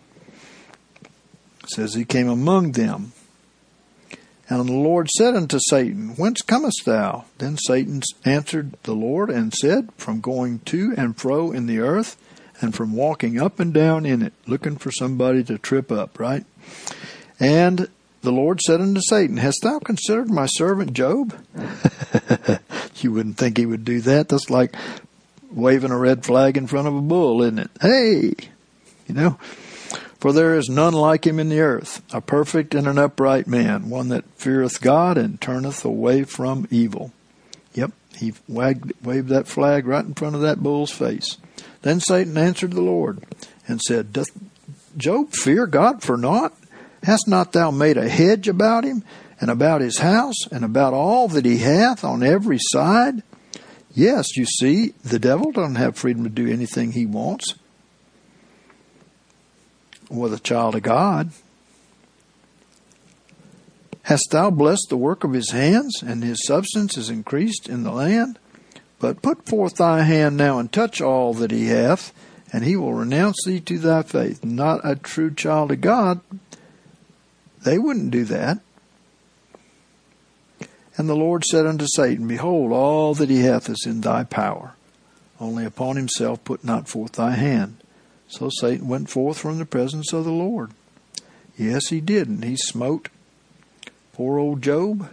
It says he came among them. And the Lord said unto Satan, Whence comest thou? Then Satan answered the Lord and said, From going to and fro in the earth, and from walking up and down in it, looking for somebody to trip up, right? And the Lord said unto Satan, Hast thou considered my servant Job? You wouldn't think he would do that. That's like waving a red flag in front of a bull, isn't it? Hey! For there is none like him in the earth, a perfect and an upright man, one that feareth God and turneth away from evil. Yep, he waved that flag right in front of that bull's face. Then Satan answered the Lord and said, Doth Job fear God for naught? Hast not thou made a hedge about him, and about his house, and about all that he hath on every side? Yes, you see, the devil doesn't have freedom to do anything he wants with a child of God. Hast thou blessed the work of his hands, and his substance is increased in the land? But put forth thy hand now, and touch all that he hath, and he will renounce thee to thy faith. Not a true child of God, they wouldn't do that. And the Lord said unto Satan, Behold, all that he hath is in thy power. Only upon himself put not forth thy hand. So Satan went forth from the presence of the Lord. Yes, he did, and he smote poor old Job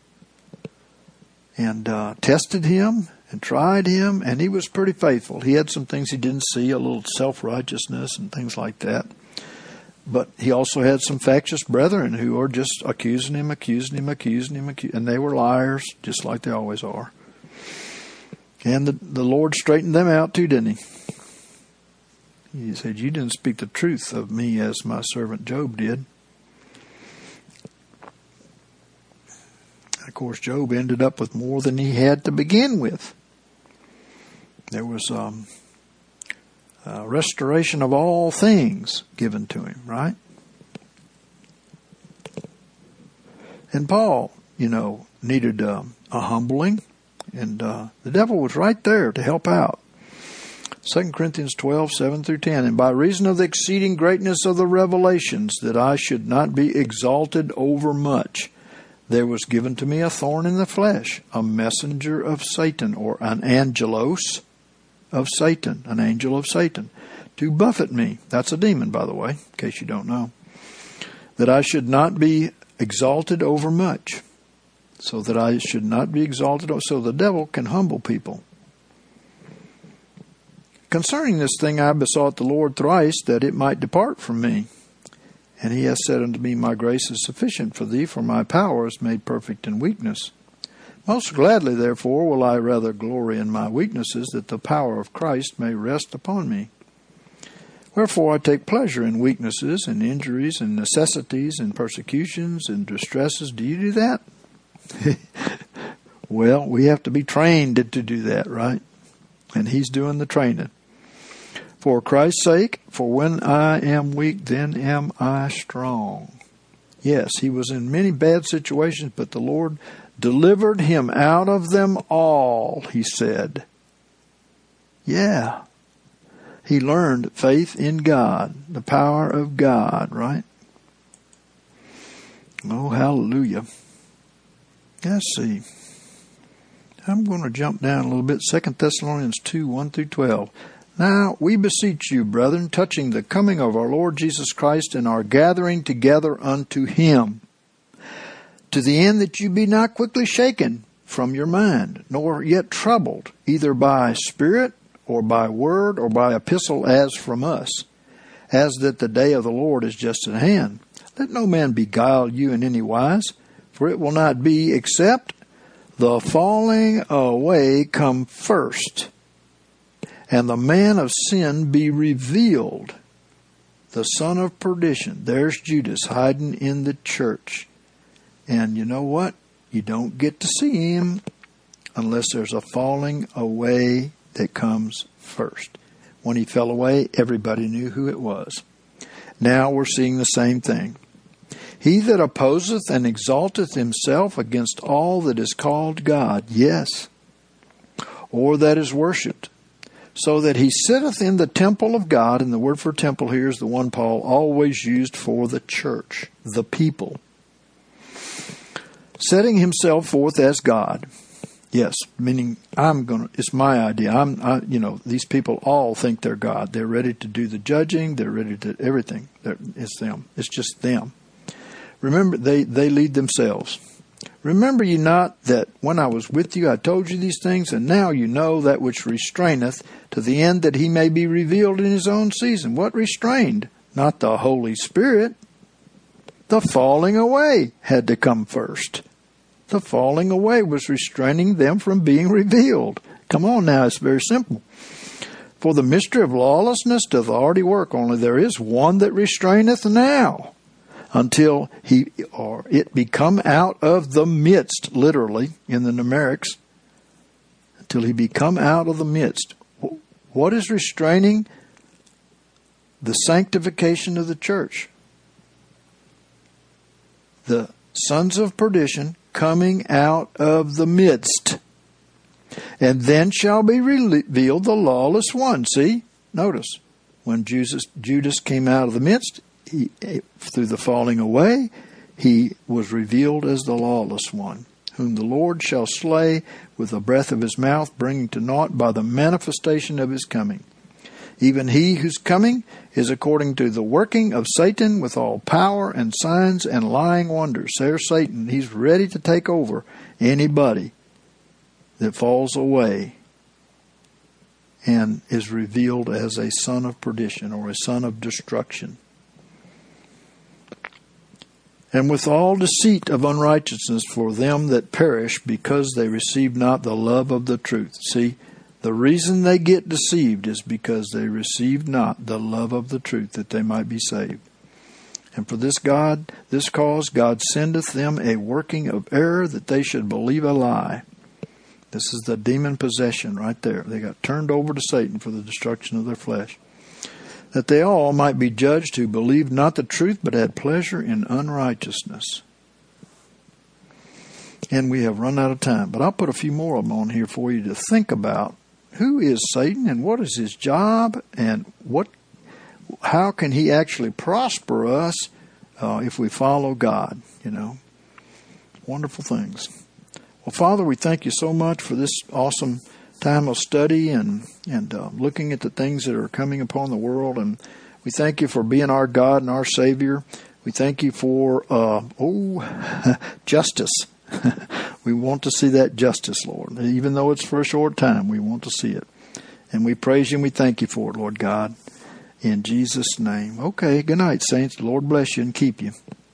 and tested him and tried him, and he was pretty faithful. He had some things he didn't see, a little self-righteousness and things like that. But he also had some factious brethren who were just accusing him, and they were liars, just like they always are. And the Lord straightened them out too, didn't he? He said, You didn't speak the truth of me as my servant Job did. Of course, Job ended up with more than he had to begin with. There was restoration of all things given to him, right? And Paul, needed a humbling, and the devil was right there to help out. 2 Corinthians 12, 7 through 10, And by reason of the exceeding greatness of the revelations, that I should not be exalted over much, there was given to me a thorn in the flesh, a messenger of Satan, or an angelos of Satan, an angel of Satan, to buffet me. That's a demon, by the way, in case you don't know. That I should not be exalted over much. So that I should not be exalted, so the devil can humble people. Concerning this thing I besought the Lord thrice, that it might depart from me. And he hath said unto me, My grace is sufficient for thee, for my power is made perfect in weakness. Most gladly, therefore, will I rather glory in my weaknesses, that the power of Christ may rest upon me. Wherefore I take pleasure in weaknesses, and injuries, and necessities, and persecutions, and distresses. Do you do that? Well, we have to be trained to do that, right? And he's doing the training. For Christ's sake, for when I am weak, then am I strong. Yes, he was in many bad situations, but the Lord delivered him out of them all, he said. Yeah. He learned faith in God, the power of God, right? Oh, hallelujah. Let's see. I'm going to jump down a little bit. 2 Thessalonians 2, 1 through 12. Now we beseech you, brethren, touching the coming of our Lord Jesus Christ and our gathering together unto him, to the end that you be not quickly shaken from your mind, nor yet troubled, either by spirit, or by word, or by epistle as from us, as that the day of the Lord is just at hand. Let no man beguile you in any wise, for it will not be except the falling away come first, and the man of sin be revealed, the son of perdition. There's Judas hiding in the church. And you know what? You don't get to see him unless there's a falling away that comes first. When he fell away, everybody knew who it was. Now we're seeing the same thing. He that opposeth and exalteth himself against all that is called God, yes, or that is worshipped, so that he sitteth in the temple of God, and the word for temple here is the one Paul always used for the church, the people, setting himself forth as God. Yes, meaning it's my idea. These people all think they're God. They're ready to do the judging. They're ready to everything. It's them. It's just them. Remember, they lead themselves. Remember ye not that when I was with you I told you these things, and now you know that which restraineth, to the end that he may be revealed in his own season. What restrained? Not the Holy Spirit. The falling away had to come first. The falling away was restraining them from being revealed. Come on now, it's very simple. For the mystery of lawlessness doth already work, only there is one that restraineth now, until he or it be come out of the midst, literally, in the numerics, until he be come out of the midst. What is restraining? The sanctification of the church. The sons of perdition coming out of the midst. And then shall be revealed the lawless one. See? Notice. When Judas came out of the midst, through the falling away, he was revealed as the lawless one, whom the Lord shall slay with the breath of his mouth, bringing to naught by the manifestation of his coming. Even he whose coming is according to the working of Satan with all power and signs and lying wonders. There's Satan. He's ready to take over anybody that falls away and is revealed as a son of perdition or a son of destruction. And with all deceit of unrighteousness for them that perish, because they receive not the love of the truth. See, the reason they get deceived is because they received not the love of the truth, that they might be saved. And for this cause God sendeth them a working of error, that they should believe a lie. This is the demon possession right there. They got turned over to Satan for the destruction of their flesh. That they all might be judged who believed not the truth, but had pleasure in unrighteousness. And we have run out of time, but I'll put a few more of them on here for you to think about. Who is Satan and what is his job, and how can he actually prosper us if we follow God? Wonderful things. Well, Father, we thank you so much for this awesome time of study and looking at the things that are coming upon the world. And we thank you for being our God and our Savior. We thank you for, justice. We want to see that justice, Lord. Even though it's for a short time, we want to see it. And we praise you and we thank you for it, Lord God. In Jesus' name. Okay, good night, saints. The Lord bless you and keep you.